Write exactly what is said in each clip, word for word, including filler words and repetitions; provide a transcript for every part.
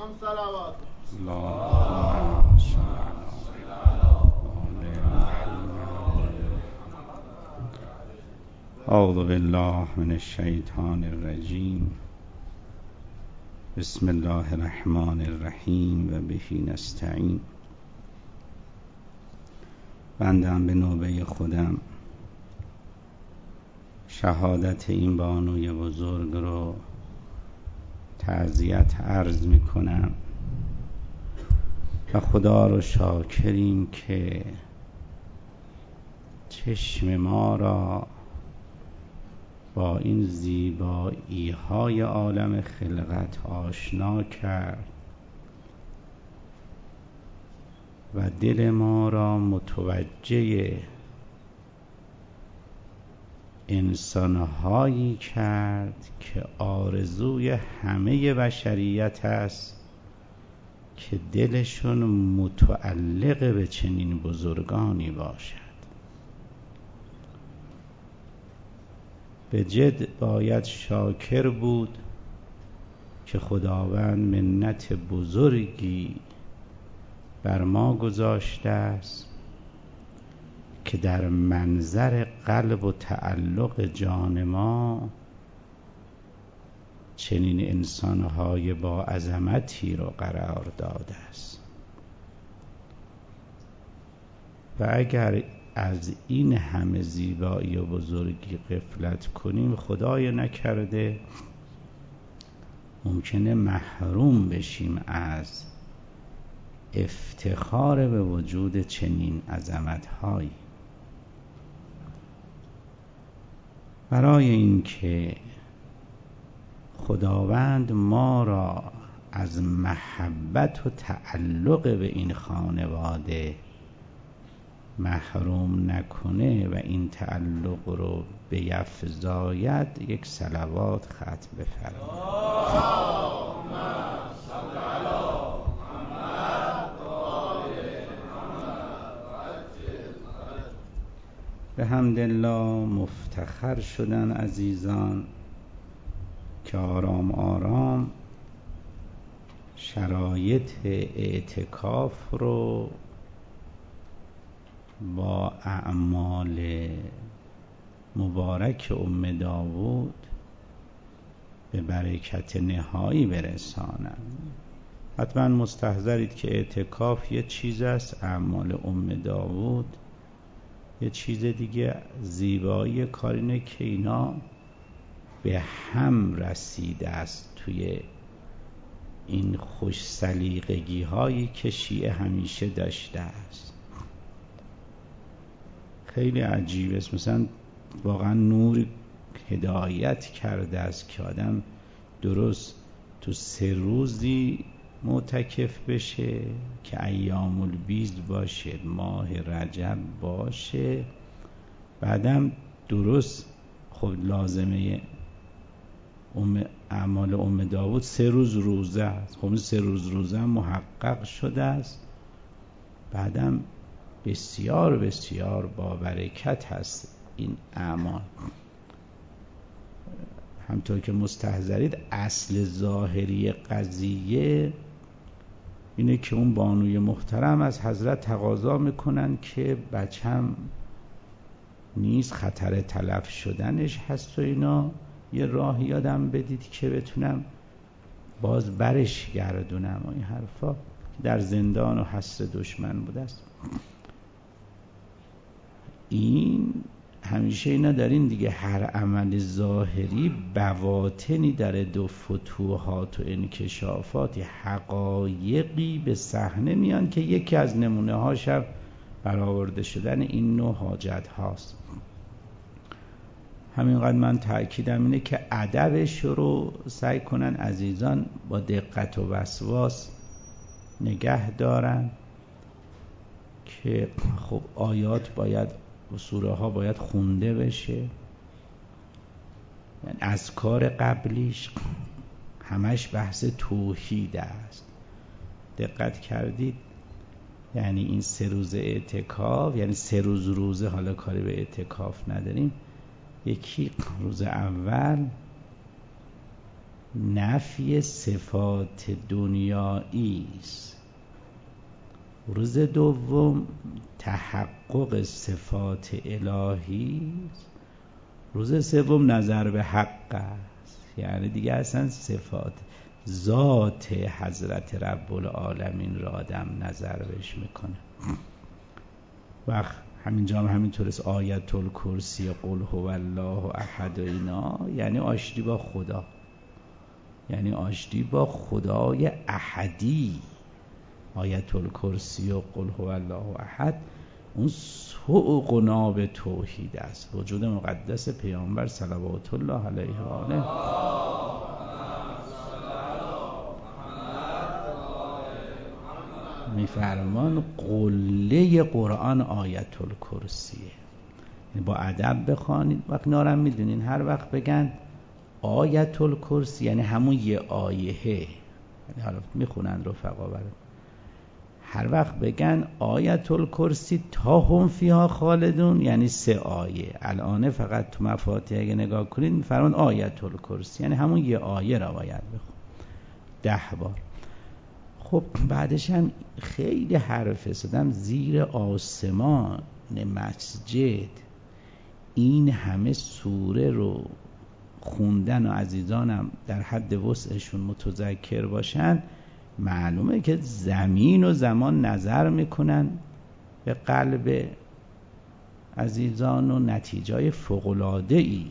صلوات اللهم صل علی اعوذ بالله من الشیطان الرجیم. بسم الله الرحمن الرحیم و به نستعین. بندم به نوبه خودم شهادت این بانوی بزرگ رو تعزیت عرض می کنم و خدا رو شاکریم که چشم ما را با این زیبایی های عالم خلقت آشنا کرد و دل ما را متوجه انسانهایی کرد که آرزوی همه بشریت است که دلشون متعلق به چنین بزرگانی باشد. به جد باید شاکر بود که خداوند منت بزرگی بر ما گذاشته است که در منظر قلب و تعلق جان ما چنین انسانهای با عظمتی رو قرار داده است و اگر از این همه زیبایی و بزرگی غفلت کنیم خدای نکرده ممکنه محروم بشیم از افتخار به وجود چنین عظمت‌هایی. برای اینکه خداوند ما را از محبت و تعلق به این خانواده محروم نکنه و این تعلق رو بیفزاید یک صلوات ختم بفرمایید. به حمدالله مفتخر شدن عزیزان که آرام آرام شرایط اعتکاف رو با اعمال مبارک ام داوود به برکت نهایی برسانن. حتما مستحضرید که اعتکاف یه چیز است، اعمال ام داوود یه چیز دیگه. زیبایی کار اینه که اینا به هم رسیده است توی این خوش سلیقگی هایی که شیعه همیشه داشته است. خیلی عجیب است. مثلا واقعا نور هدایت کرده است که آدم درست تو سه روزی معتکف بشه که ایام البیض باشه، ماه رجب باشه، بعدم درست خب لازمه ام اعمال ام داوود سه روز روزه است. خب سه روز روزه محقق شده است، بعدم بسیار بسیار با برکت هست این اعمال. همطور که مستحضرید اصل ظاهری قضیه اینه که اون بانوی محترم از حضرت تقاضا میکنن که بچم نیست، خطر تلف شدنش هست و اینا، یه راه یادم بدید که بتونم باز برش گردونم و این حرفا. در زندان و حصر دشمن بوده است. این همیشه اینا دارین دیگه، هر عمل ظاهری بواطنی داره، دو فتوحات و انکشافاتی، حقایقی به صحنه میان که یکی از نمونه هاش هم برآورده شدن این نوع حاجت هاست. همینقدر من تأکیدم اینه که ادبش رو سعی کنن عزیزان با دقت و وسواس نگه دارن که خب آیات باید و سوره ها باید خونده بشه. یعنی اذکار قبلیش همش بحث توحید است. دقت کردید؟ یعنی این سه روز اعتکاف، یعنی سه روز روزه، حالا کاری به اعتکاف نداریم، یکی روز اول نفی صفات دنیایی است. روز دوم تحقق صفات الهی است. روز سوم نظر به حق است، یعنی دیگه اصلا صفات ذات حضرت رب العالمین را آدم نظر بهش میکنه. وقت همینجا هم همینطور است. آیت الکرسی قل هو الله احد و اینا یعنی آشتی با خدا، یعنی آشتی با خدای احدی. آیت الکرسی و قل هو الله احد اون سوق و ناب توحید است، وجود مقدس پیامبر صلوات الله علیه و آله. میفرمان قله قرآن آیت الکرسیه، یعنی با ادب بخوانید. وقت نارم میدونین هر وقت بگن آیت الکرسی یعنی همون یه آیه، یعنی حالا میخونن رفقا برای هر وقت بگن آیت الکرسی تا هم فیها خالدون یعنی سه آیه. الان فقط تو مفاتیح اگه نگاه کنید میفرمان آیت الکرسی یعنی همون یه آیه را باید بخون ده بار. خب بعدش هم خیلی حرف زدم زیر آسمان مسجد این همه سوره رو خوندن و عزیزانم در حد وسعشون متذکر باشن، معلومه که زمین و زمان نظر میکنن به قلب عزیزان و نتیجه فوق‌العاده‌ای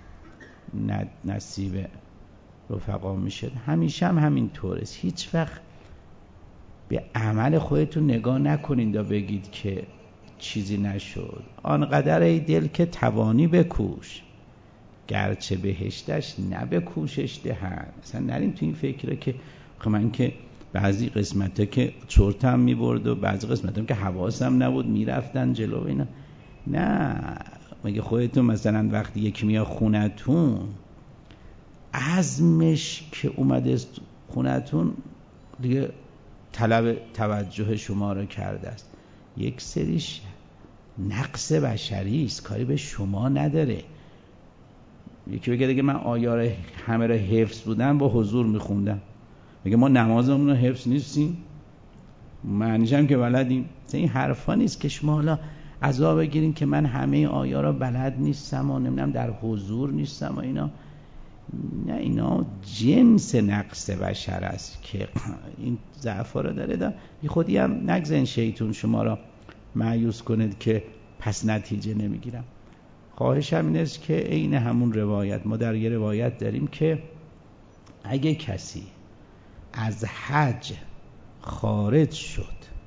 نصیب رفقا میشه. همیشه هم همین طوره. هیچ وقت به عمل خودتون نگاه نکنید و بگید که چیزی نشد. آنقدر ای دل که توانی بکوش، گرچه بهشتش نه به کوشش دهند. اصلا نریم تو این فکره که من که بعضی قسمتا که چرتم میبرد و بعضی قسمتا که حواسم نبود میرفتن جلو اینا. نه، مگه خودتون مثلا وقتی یکی میاد خونتون عزمش که اومده خونتون دیگه طلب توجه شما رو کرده است، یک سریش نقص بشری است، کاری به شما نداره. یکی بگه دیگه من آیار همه رو حفظ بودم با حضور میخوندم، میگه ما نمازمون رو حفظ نیستیم، معنیش هم که بلدیم. این حرفا نیست که شما حالا عذاب بگیرین که من همه آیا را بلد نیستم و نمیدونم در حضور نیستم و اینا. نه، اینا جنس نقص بشر است که این ضعفا رو داره. دا بی خودی هم نگذارین شیطون شما را مایوس کنید که پس نتیجه نمیگیرم. خواهشم این است که عین همون روایت، ما در یه روایت داریم که اگه کسی از حج خارج شد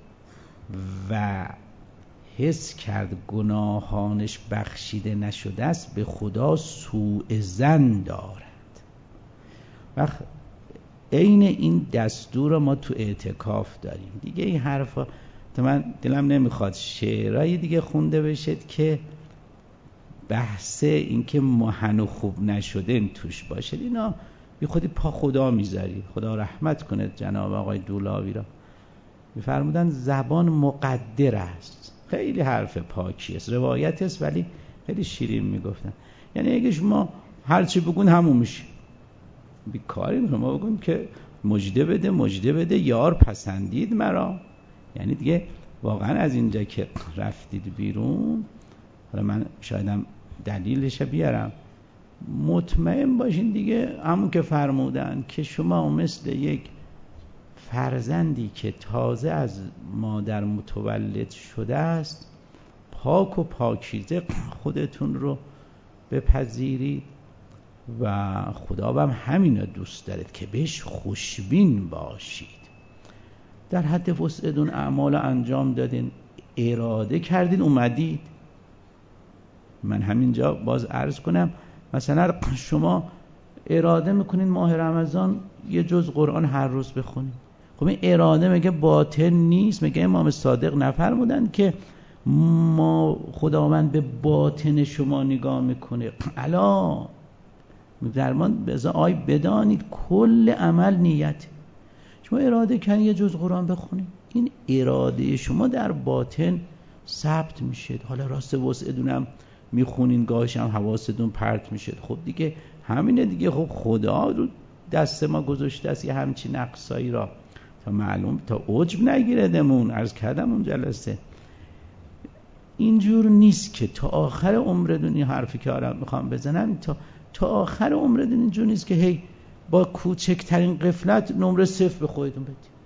و حس کرد گناهانش بخشیده نشده است به خدا سوء ظن دارد. وقت عین این دستور رو ما تو اعتکاف داریم دیگه. این حرفا تو من دلم نمیخواد شعرهای دیگه خونده بشد که بحث این که محن خوب نشده این توش باشه. اینا بی خودی پا خدا میذاری. خدا رحمت کنه جناب آقای دولاوی را، میفرمودن زبان مقدر است. خیلی حرف پاکی است، روایت است ولی خیلی شیرین میگفتن. یعنی اگه شما هر چی بگون همون میشه، بیکاری ما بگون که مجده بده مجده بده یار پسندید مرا. یعنی دیگه واقعا از اینجا که رفتید بیرون، حالا من شایدم دلیلش بیارم، مطمئن باشین دیگه همون که فرمودن که شما مثل یک فرزندی که تازه از مادر متولد شده است پاک و پاکیزه خودتون رو بپذیرید و خدا هم همین رو دوست دارد که بهش خوشبین باشید. در حد وسعتون اعمال انجام دادین، اراده کردین اومدید. من همینجا باز عرض کنم مثلا شما اراده میکنین ماه رمضان یه جز قرآن هر روز بخونید. خب این اراده میگه باطن نیست؟ میگه امام صادق نفرمودن که ما خداوند به باطن شما نگاه میکنه؟ الا درمان بذار آی بدانید کل عمل نیت. شما اراده کنید یه جز قرآن بخونید، این اراده شما در باطن ثبت میشه. حالا راست وسعتونم میخونین گاهش هم حواستون پرت میشه. خب دیگه همینه دیگه. خب خدا رو دست ما گذاشته است یه همچین نقصایی را تا معلوم تا عجب نگیره دمون. عرض کردم اون جلسه اینجور نیست که تا آخر عمرتون، این حرفی که آرام میخوام بزنم، تا تا آخر عمرتون اینجور نیست که هی با کوچکترین غفلت نمره صفر به خودتون بدید.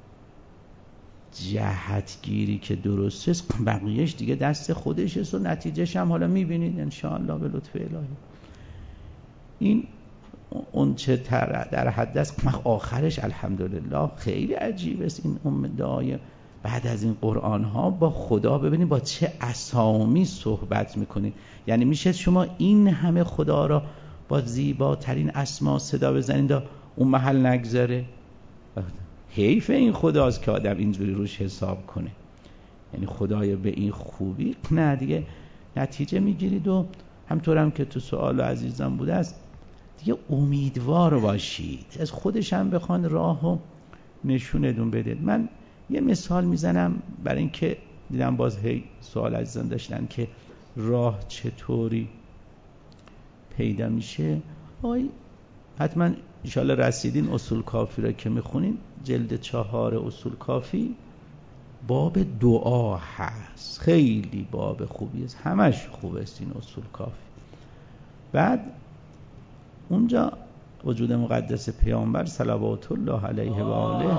جهتگیری که درسته بقیهش دیگه دست خودشه و نتیجهش هم حالا میبینید انشاءالله به لطف الهی. این اون چه در حد است آخرش الحمدلله خیلی عجیب است. این ام دعای بعد از این قرآن ها با خدا ببینید با چه اسامی صحبت میکنید. یعنی میشه شما این همه خدا را با زیباترین اسما صدا بزنید و اون محل نگذاره. حیف این خداست که آدم اینجوری روش حساب کنه. یعنی خدای به این خوبی نه دیگه نتیجه میگیرید. و همطور هم که تو سوال عزیزم بوده است دیگه امیدوار باشید، از خودش هم بخوان راهو نشونتون بده. من یه مثال میزنم برای اینکه دیدم باز هی سوال عزیزان داشتن که راه چطوری پیدا میشه. آی حتما انشاءالله رسیدین اصول کافی را که میخونین، جلد چهار اصول کافی باب دعا هست، خیلی باب خوبی است، همش خوب است این اصول کافی. بعد اونجا وجود مقدس پیامبر صلوات الله علیه و آله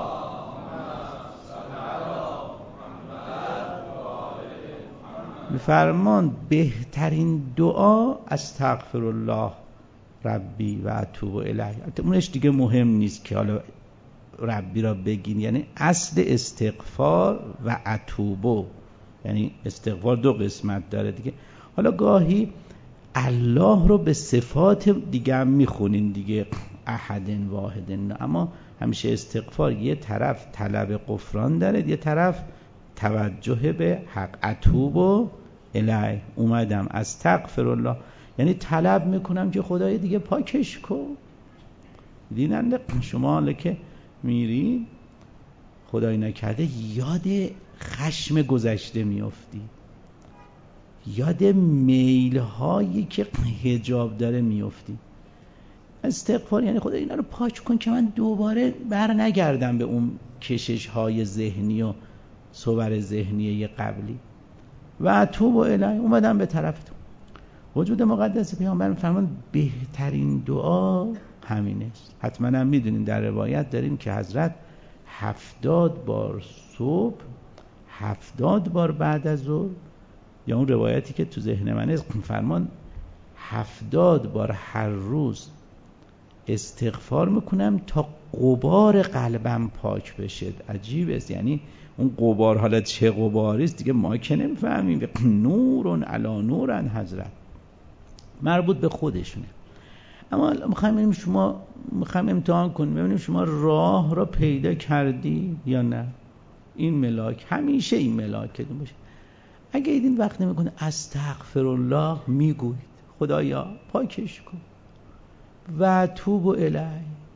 میفرمان بهترین دعا استغفر الله ربی و اتوب الیه. اونش دیگه مهم نیست که حالا ربی را بگین، یعنی اصل استغفار و اتوبو، یعنی استغفار دو قسمت داره دیگه. حالا گاهی الله رو به صفات دیگه هم میخونین دیگه، احد واحد، اما همیشه استغفار یه طرف طلب غفران داره، یه طرف توجه به حق. اتوب الیه اومدم استغفر الله، یعنی طلب میکنم که خدای دیگه پاکش کن. دیدن شما حالا که میری خدای نکرده یاد خشم گذشته میافتی، یاد میل هایی که حجاب داره میافتی. استغفار یعنی خدای اینا رو پاک کن که من دوباره بر نگردم به اون کشش های ذهنی و صور ذهنی قبلی. و توب الیه اومدم به طرف تو. وجود مقدس پیامبر فرمان بهترین دعا همین است. حتما هم میدونین در روایت داریم که حضرت هفتاد بار صبح، هفتاد بار بعد از ظهر، یا اون روایتی که تو ذهن من است فرمان هفتاد بار هر روز استغفار میکنم تا غبار قلبم پاک بشه. عجیب است، یعنی اون غبار حالا چه غباری است دیگه ما که نمیفهمیم. نورون علی نورن حضرت مربوط به خودشونه. اما میخوایم ببینیم شما، میخوایم امتحان کنیم ببینیم شما راه را پیدا کردی یا نه. این ملاک همیشه این ملاکتون باشه. اگه این وقت نمیکنه استغفر الله میگوید خدایا پاکش کن و توب الیه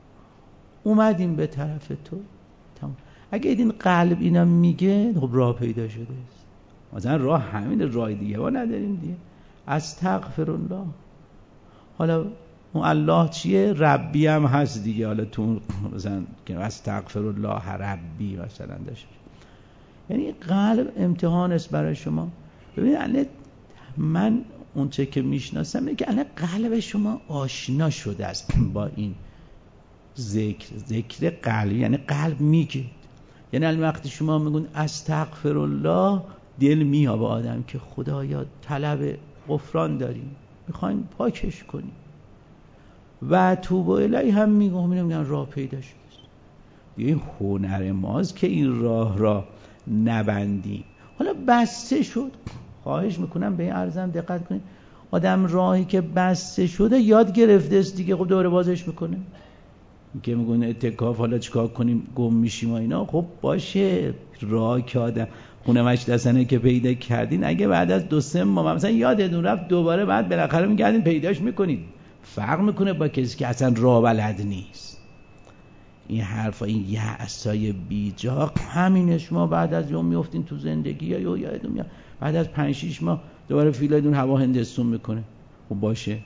اومدیم به طرف تو. تمام. اگه این قلب اینا میگه خب راه پیدا شده است. مثلا راه همین، راه دیگه ما نداریم دیگه. استغفر الله. حالا اون الله چیه؟ ربی هم هست دیگه. حالا تو مثلا که استغفر الله ربی مثلا داشت، یعنی قلب امتحان است برای شما. ببینید من اون چه که میشناسم اینه که الان قلب شما آشنا شده است با این ذکر، ذکر قلبی، یعنی قلب میگه. یعنی الان وقتی شما میگون استغفر الله دل میاد به آدم که خدایا طلب غفران داریم، میخوایم پاکش کنیم. و توب الیه هم میگم میگن راه پیدا شده. این هنر ماست که این راه را نبندیم. حالا بسته شد، خواهش میکنم به این عرضم دقت کنید. آدم راهی که بسته شده یاد گرفته است دیگه، خب دوباره بازش میکنه. که میگن اعتکاف حالا چیکار کنیم گم میشیم و اینا. خب باشه، راه که آدم خونه مجلسنه که پیدا کردین، اگه بعد از دو سه ماه مثلا یادتون رفت دوباره بعد بالاخره میگردین پیداش میکنید، فرق میکنه با کسی که اصلا راه بلد نیست. این حرفا، این یأسای بیجا همینه. شما بعد از یوم میافتین تو زندگی یا یادتون میاد بعد از پنج شش ماه دوباره فیلتون هوا هندستون میکنه. خب باشه،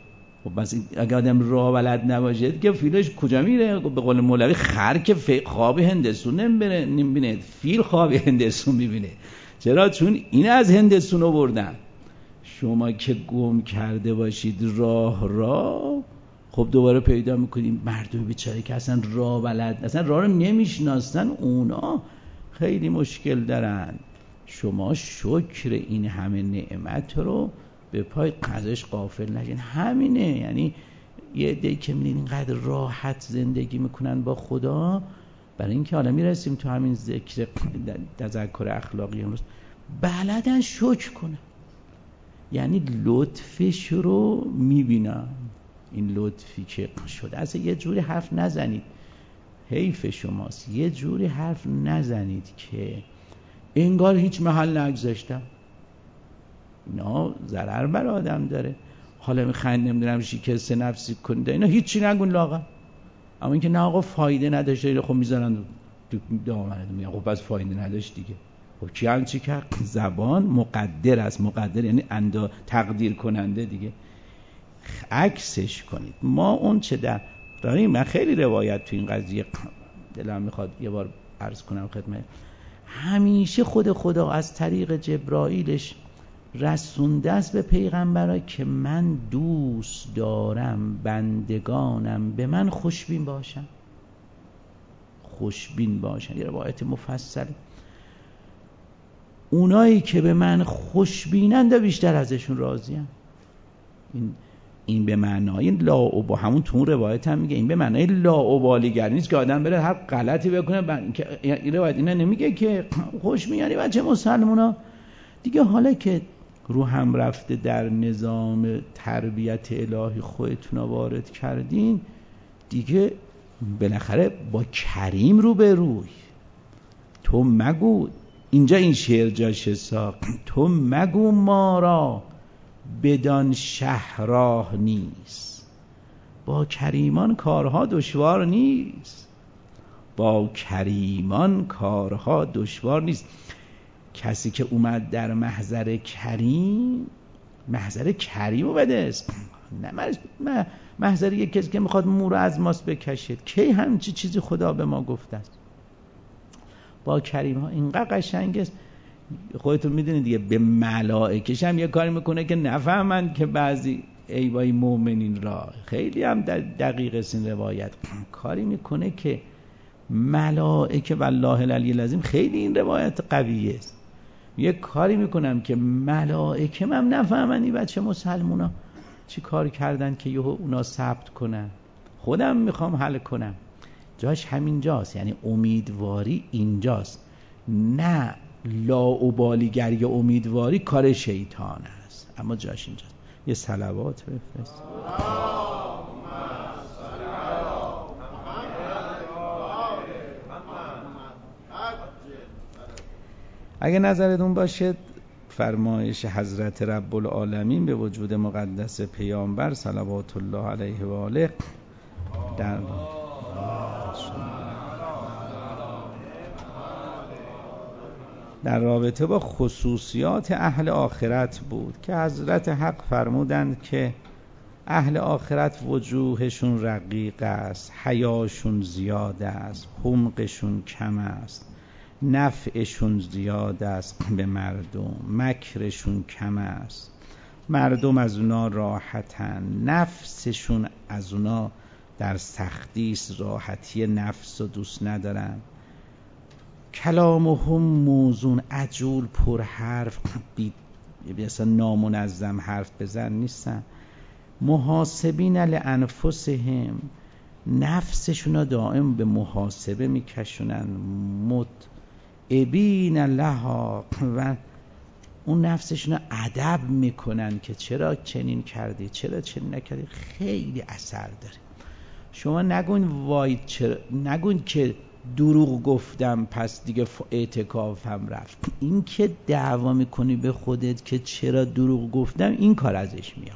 خب بس اگه آدم راه بلد نباشه که فیلش کجا میره؟ به قول مولوی خر که خواب هندسون نمیبینه نمیبینه فیل خواب هندسون میبینه. چرا؟ چون این از هندسون آوردن. شما که گم کرده باشید راه را، خب دوباره پیدا میکنید مردم بیچاره که اصلا راه بلد، اصلا راه رو نمیشناسن، اونا خیلی مشکل دارن. شما شکر این همه نعمت رو به پای ازش غافل نشین. همینه. یعنی یه عده‌ای که می‌بینید اینقدر راحت زندگی میکنن با خدا، برای اینکه حالا میرسیم تو همین ذکر تذکر اخلاقی امروز، بلدن شکر کنن. یعنی لطفش رو میبینن، این لطفی که شده. اصلا یه جوری حرف نزنید، حیف شماست، یه جوری حرف نزنید که انگار هیچ محل نگذاشتم. اینا ضرر بر آدم داره. حالا میخواین نمیدونم شکست نفسی کنید، اینا هیچی نگون لاغر. اما اینکه نه آقا فایده نداشته، خب میذارن دامنه، میگن خب پس فایده نداشت دیگه. خب کی هم چی کرد؟ زبان مقدر است. مقدر یعنی اندا تقدیر کننده دیگه. عکسش کنید. ما اون چه در داریم، من خیلی روایت تو این قضیه دلم میخواد یه بار عرض کنم خدمت. همیشه خود خدا از طریق جبرائیلش رسونده است به پیغمبرا که من دوست دارم بندگانم به من خوشبین باشن. خوشبین باشن. یه روایت مفصل. اونایی که به من خوشبینند بیشتر ازشون راضیم. این این به معنای لاابا، همون تو اون روایت هم میگه این به معنای لاابالیگری نیست که آدم بره هر غلطی بکنه. که این روایت اینا نمیگه که خوشبینی بچه مسلمونا دیگه. حالا که رو هم رفته در نظام تربیت الهی خودتون وارد کردین دیگه، بالاخره با کریم رو به روی. تو مگو، اینجا این شعر جاشه ساق، تو مگو ما را بدان شهراه نیست. با کریمان کارها دشوار نیست. با کریمان کارها دشوار نیست. کسی که اومد در محضر کریم، محضر کریم رو بده است، نه محضر یک کسی که میخواد مو رو از ماست بکشید. کی همچی چیزی خدا به ما گفته است؟ با کریم ها اینقدر قشنگ است. خودتون میدونید دیگه. به ملائکش هم یه کاری میکنه که نفهمند که بعضی ایوای مومنین را، خیلی هم دقیق است این روایت، کاری میکنه که ملائکه والله العلی العظیم، خیلی این روایت قویه است. یه کاری میکنم که ملائکه هم نفهمن این بچه مسلمونا چی کار کردن که یهو اونا ثبت کنن. خودم میخوام حل کنم. جاش همینجاست. یعنی امیدواری اینجاست، نه لاابالیگری. امیدواری کار شیطان است، اما جاش اینجاست. یه صلوات بفرست. اگه نظرتون باشه فرمایش حضرت رب العالمین به وجود مقدس پیامبر صلوات الله علیه و آله در در رابطه با خصوصیات اهل آخرت بود که حضرت حق فرمودند که اهل آخرت وجوهشون رقیق است، حیاشون زیاد است، حمقشون کم است، نفعشون زیاد است به مردم، مکرشون کم است، مردم از اونا راحتن، نفسشون از اونا در سختی است، راحتی نفس رو دوست ندارن، کلامهم موزون، عجول، پر حرف، بی اصلا نامنظم حرف بزن نیستن، محاسبین لانفسهم، نفسشون دائم به محاسبه میکشونن، متعبین لها، و اون نفسشون ادب میکنن که چرا چنین کردی، چرا چنین نکردی. خیلی اثر داره. شما نگون وای چرا، نگون که دروغ گفتم پس دیگه اعتکافم رفت. این که دعوا میکنی به خودت که چرا دروغ گفتم، این کار ازش میاد.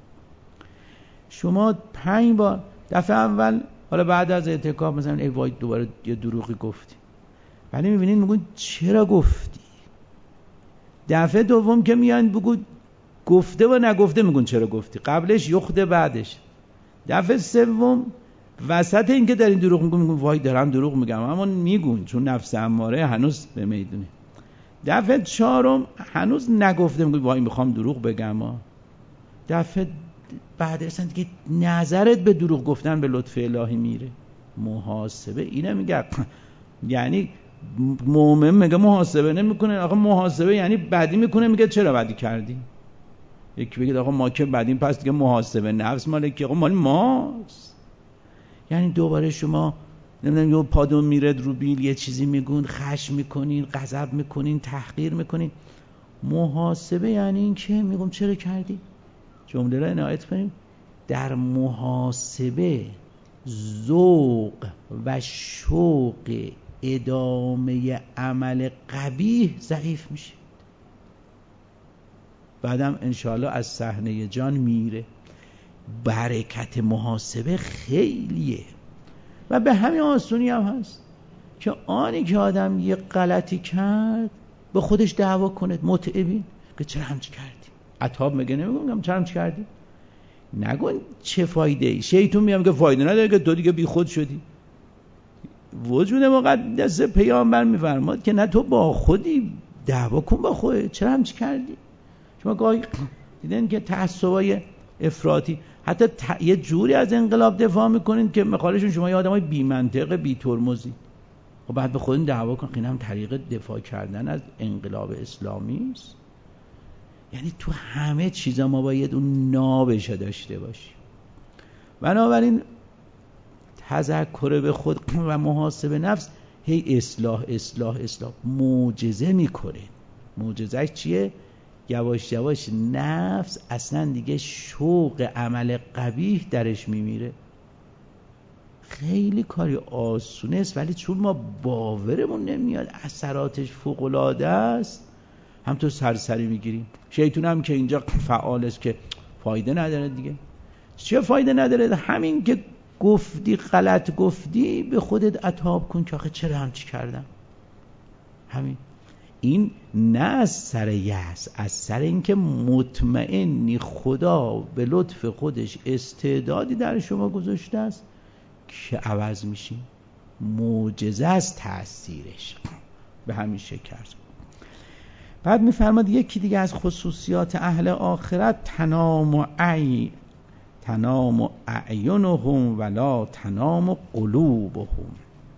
شما پنج بار دفعه اول، حالا بعد از اعتکاف مثلا ای وای دوباره یه دروغی گفتی، ولی میبینید میگون چرا گفتی. دفعه دوم که میان بگو گفته و نگفته میگن چرا گفتی، قبلش یخته بعدش. دفعه سوم وسط این که در این دروغ میگن وای دارم دروغ میگم، اما میگن چون نفس اماره هنوز به میدونه. دفعه چهارم هنوز نگفته میگن وای میخوام دروغ بگم. دفعه بعد اصلا دیگه نظرت به دروغ گفتن به لطف الهی میره. محاسبه اینه میگه، یعنی مؤمن میگه محاسبه نمیکنه. آقا محاسبه یعنی بدی میکنه، میگه چرا بدی کردی؟ یکی بگه آقا ما که بدیم پس دیگه محاسبه نفس مال کی؟ آقا مال ماست. یعنی دوباره شما نمیدونم یه پادون میرد رو بیل یه چیزی میگون، خشم میکنین، غضب میکنین، تحقیر میکنین. محاسبه یعنی این که میگم چرا کردی؟ جمله را عنایت کنیم. در محاسبه ذوق و شوق ادامه عمل قبیح ضعیف میشه. بعدم انشاءالله از صحنه جان میره. برکت محاسبه خیلیه و به همین آسونی هم هست که آنی که آدم یه غلطی کرد به خودش دعوا کنه، متعبین که چرا همچی کردی؟ عطاب میگه نمیگم چرا همچی کردی؟ نگون چه فایده ای. شیطون میگه که فایده نداره که تو دیگه بی خود شدی. وجود مقدس پیامبر میفرماد که نه تو با خودی دعوا کن با خودت، چرا همچی کردی؟ شما گاهی دیدن که تعصبای افراطی حتی ت... یه جوری از انقلاب دفاع میکنین که مخالفشون شما یه آدمای بی منطق بی ترمزی. خب بعد به خودتون دعوا کن. این هم طریق دفاع کردن از انقلاب اسلامی است. یعنی تو همه چیزا ما باید اون نابش داشته باشیم. بنابراین تذکر به خود و محاسبه نفس هی اصلاح اصلاح اصلاح معجزه میکنه. معجزهش چیه؟ یواش یواش نفس اصلا دیگه شوق عمل قبیح درش میمیره. خیلی کاری آسونه است، ولی چون ما باورمون نمیاد اثراتش فوق‌العاده است هم تو سرسری میگیریم. شیطون هم که اینجا فعال است که فایده نداره دیگه. چه فایده نداره؟ همین که گفتی غلط گفتی به خودت عتاب کن که آخه چرا همچی کردم. همین. این نه از سر یأس، از سر اینکه مطمئنی خدا به لطف خودش استعدادی در شما گذاشته است که عوض میشین. معجزه از تأثیرش به همین شکل. بعد میفرماد یکی دیگه از خصوصیات اهل آخرت تنام عی تنام اعینهم ولا تنام قلوبهم.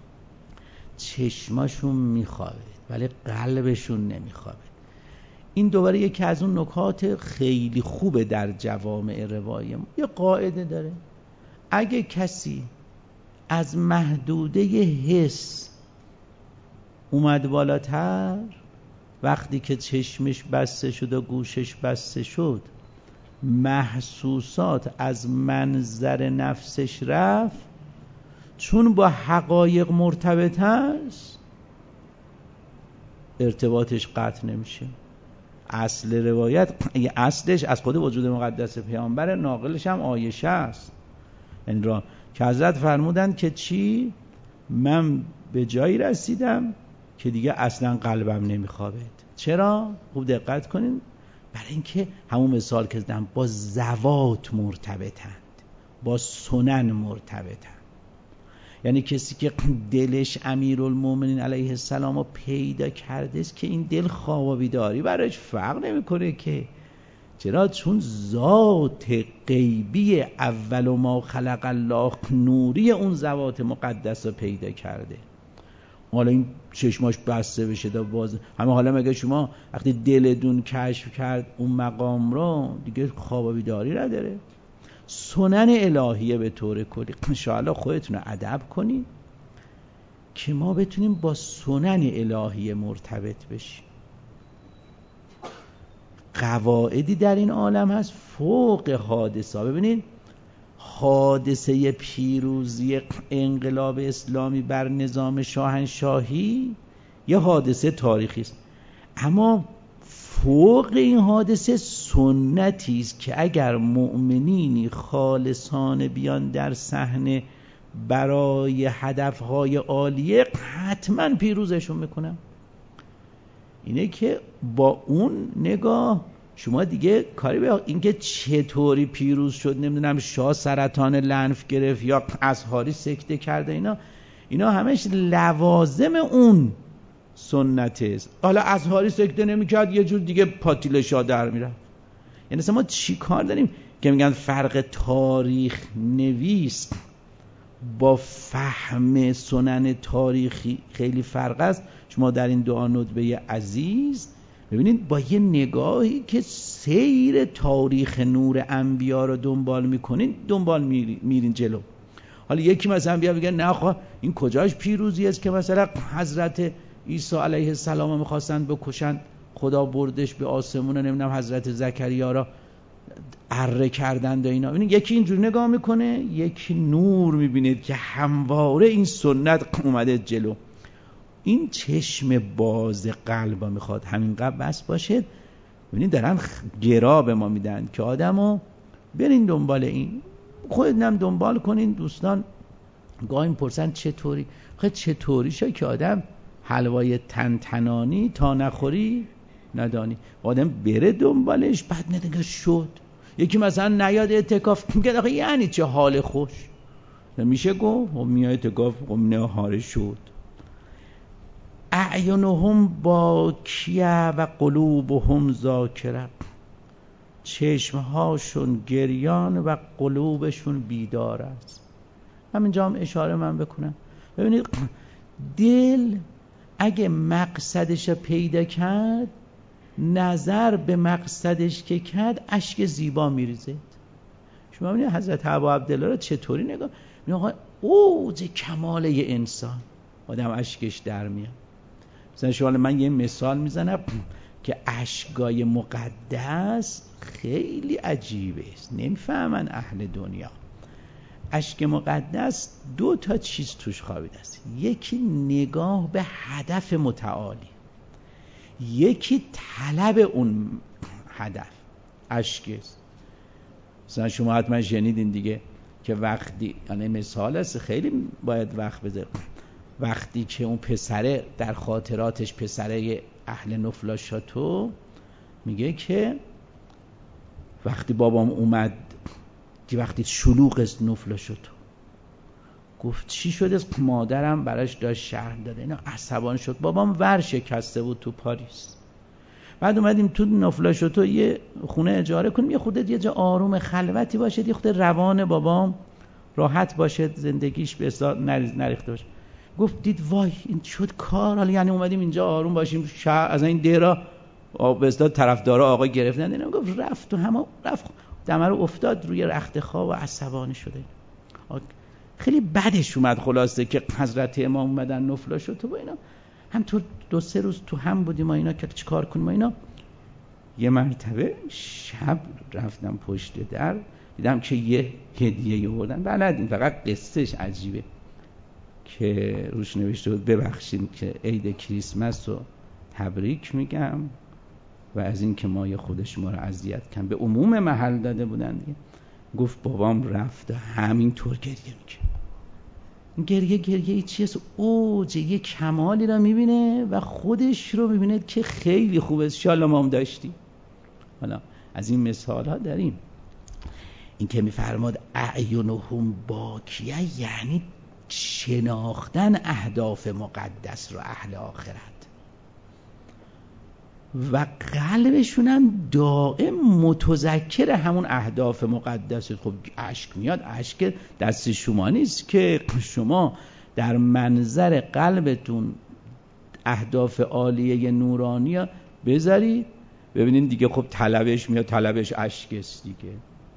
چشماشون میخوابه ولی قلبشون نمیخوابه. این دوباره یکی از اون نکات خیلی خوبه در جوامع روایی ما. یه قاعده داره، اگه کسی از محدوده حس اومد بالاتر، وقتی که چشمش بسته شد و گوشش بسته شد، محسوسات از منظر نفسش رفت، چون با حقایق مرتبط است ارتباطش قطع نمیشه. اصل روایت اصلش از خود وجود مقدس پیامبر، ناقلش هم عایشه است. این را که حضرت فرمودند که چی؟ من به جایی رسیدم که دیگه اصلا قلبم نمیخوابه. چرا؟ خوب دقت کنین. برای اینکه همون مثال که زدم با زوات مرتبطند، با سنن مرتبطند. یعنی کسی که دلش امیرالمومنین علیه السلام رو پیدا کرده است که این دل خواب و بیداری برایش فرق نمیکنه که. چرا؟ چون ذات غیبی اول ما خلق الله نوری اون ذوات مقدس رو پیدا کرده. حالا این چشماش بسته بشه تا باز همه. حالا مگه شما وقتی دلتون کشف کرد اون مقام رو دیگه خواب و بیداری نداره؟ سنن الهیه به طور کلی. انشاءالله خودتون رو ادب کنید که ما بتونیم با سنن الهیه مرتبط بشیم. قواعدی در این عالم هست فوق حادثه. ببینید حادثه پیروزی انقلاب اسلامی بر نظام شاهنشاهی یه حادثه تاریخی است، اما فوق این حادثه سنتی است که اگر مؤمنینی خالصانه بیان در صحنه برای هدفهای عالیه حتما پیروزشون میکنم. اینه که با اون نگاه شما دیگه کاری به اینکه چطوری پیروز شد، نمیدونم شاه سرطان لنف گرفت یا ازهاری سکته کرده، اینا اینا همش لوازم اون سنته. حالا ازهاری سکته نمیکرد یه جور دیگه پاتیل شاه در میرفت. یعنی ما چی کار داریم که میگن فرق تاریخ نویس با فهم سنن تاریخی خیلی فرق است. شما در این دعا ندبه عزیز ببینید با یه نگاهی که سیر تاریخ نور انبیا رو دنبال میکنین دنبال میرین جلو. حالا یکی مثلا بیا بگه نه خب این کجاش پیروزی است که مثلا حضرت عیسی علیه السلام میخواستن بکشن، خدا بردش به آسمون، نمیدونم حضرت زکریا را اره کردند و اینا. ببینید یکی اینجوری نگاه میکنه، یکی نور میبینید که همواره این سنت اومده جلو. این چشم باز قلب میخواد همین قلب بس باشه. ببینید دارن گرا به ما میدن که آدمو برین دنبال این، خودتونم دنبال کنین. دوستان گاهی میپرسن چطوری؟ خب چطوری شه که آدم حلوای تنتنانی تا نخوری ندانی. آدم بره دنبالش بعد ندگه شد. یکی مثلا نیاد اعتکاف میگه آخه یعنی چه حال خوش میشه گفت و میاد اعتکاف و نهاره شد. اعینهم باکیه و قلوبهم ذاکره، چشمهاشون گریان و قلوبشون بیدار است. همینجا هم اشاره من بکنم. ببینید دل اگه مقصدش پیدا کرد، نظر به مقصدش که کرد، اشک زیبا میریزه. شما ببینید حضرت ابا عبدالله را چطوری نگاه می‌کنید، اوج کمال یه انسان، آدم اشکش در میاد. مثلا شما من یه مثال میزنم که اشکای مقدس خیلی عجیبه است، نمیفهمن اهل دنیا. اشک مقدس دو تا چیز توش خوابیده است. یکی نگاه به هدف متعالی، یکی طلب اون هدف. اشک است. مثلا شما حتما شنیدین دیگه که وقتی، یعنی مثال است خیلی باید وقت بذاریم، وقتی که اون پسره در خاطراتش، پسره اهل نفلاشاتو میگه که وقتی بابام اومد که وقتی شلوغ است نفلاشاتو، گفت چی شده؟ مادرم براش داشت شرح داده، اینا عصبانی شد. بابام ور شکسته بود تو پاریس. بعد اومدیم تو نفلاشاتو یه خونه اجاره کنیم، یه خودت یه جا آروم خلوتی باشه، یه خود روان بابام راحت باشه، زندگیش به اصلا نریخته باشه. گفت دید وای این شد کار، حالا یعنی اومدیم اینجا آروم باشیم، شهر از این دیرا به اصلا طرفدارا آقا گرفتن. اینا گفت رفت تو همه رفت دمر رو افتاد روی رخت خواب و عصبانی شده. خیلی بدش اومد خلاصه که حضرت امام اومدن نفلاشو تو با اینا هم تو دو سه روز تو هم بودیم ما اینا که چیکار کنیم ما اینا. یه مرتبه شب رفتم پشت در دیدم که یه هدیه آوردن. بلدین فقط قصهش عجیبه که روش نوشته بود ببخشید که عید کریسمس رو تبریک میگم و از این که مایه خودش ما رو اذیت کن. به عموم محل داده بودن دیگه. گفت بابام رفت همینطور گریه میکنه. گریه گریه ای چیست؟ اوج یه کمالی رو میبینه و خودش رو میبینه که خیلی خوبه. انشالله ما هم داشتیم. حالا از این مثال ها داریم. این که میفرماد اعینهم باکیه یعنی شناختن اهداف مقدس رو اهل آخرت و قلبشون هم دائم متذکر همون اهداف مقدس. خب اشک میاد، اشک دست شما نیست که شما در منظر قلبتون اهداف عالیه نورانی بذارید. ببینید دیگه خب طلبش میاد، طلبش اشک است دیگه.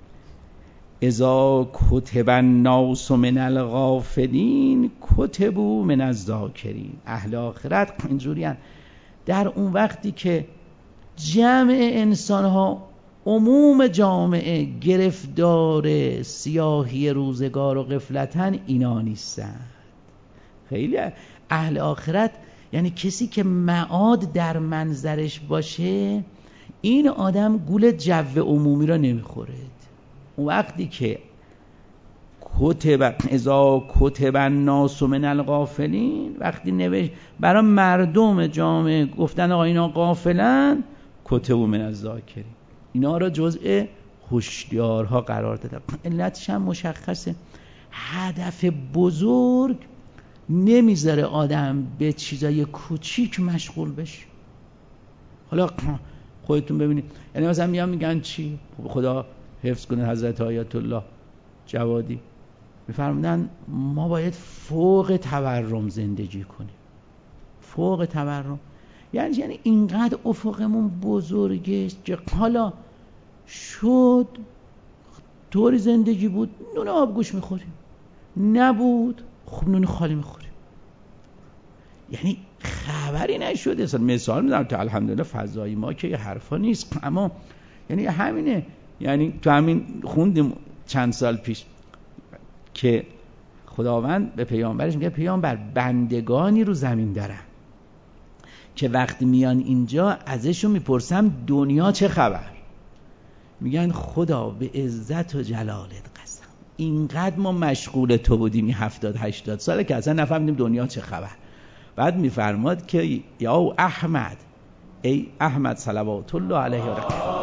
اذا کتب الناس من الغافلین کتبوا من الذاکرین. اهل آخرت اینجوری هستند. در اون وقتی که جمع انسان ها، عموم جامعه گرفتار سیاهی روزگار و غفلتن، اینا نیستن. خیلی اهل آخرت یعنی کسی که معاد در منظرش باشه، این آدم گول جو عمومی را نمیخوره. اون وقتی که کتب اذا کتب الناس من الغافلین، وقتی نوشت برای مردم جامعه گفتن آقا اینا غافلن، کتب من الذاکرین، اینا را جزء هوشیارها قرار دادن. علتش هم مشخصه، هدف بزرگ نمیذاره آدم به چیزای کوچیک مشغول بشه. حالا خودتون ببینید، یعنی مثلا میان میگن چی؟ خدا حفظ کنه حضرت آیت الله جوادی میفرمودن ما باید فوق تورم زندگی کنیم. فوق تورم یعنی یعنی اینقدر افقمون بزرگه که حالا شد طوری زندگی بود نون آبگوش میخوریم، نبود خب نون خالی میخوریم. یعنی خبری نشده. اصلا مثال میدم که الحمدلله فضای ما که یه حرفا نیست، اما یعنی همینه. یعنی تو همین خوندیم چند سال پیش که خداوند به پیامبرش میگه پیامبر بندگانی رو زمین دارن که وقتی میان اینجا ازشون میپرسم دنیا چه خبر، میگن خدا به عزت و جلالت قسم اینقدر ما مشغول تو بودیم این هفتاد هشتاد ساله که اصلا نفهمیدیم دنیا چه خبر. بعد میفرماد که یا احمد، ای احمد صلوات الله علیه و رحمه،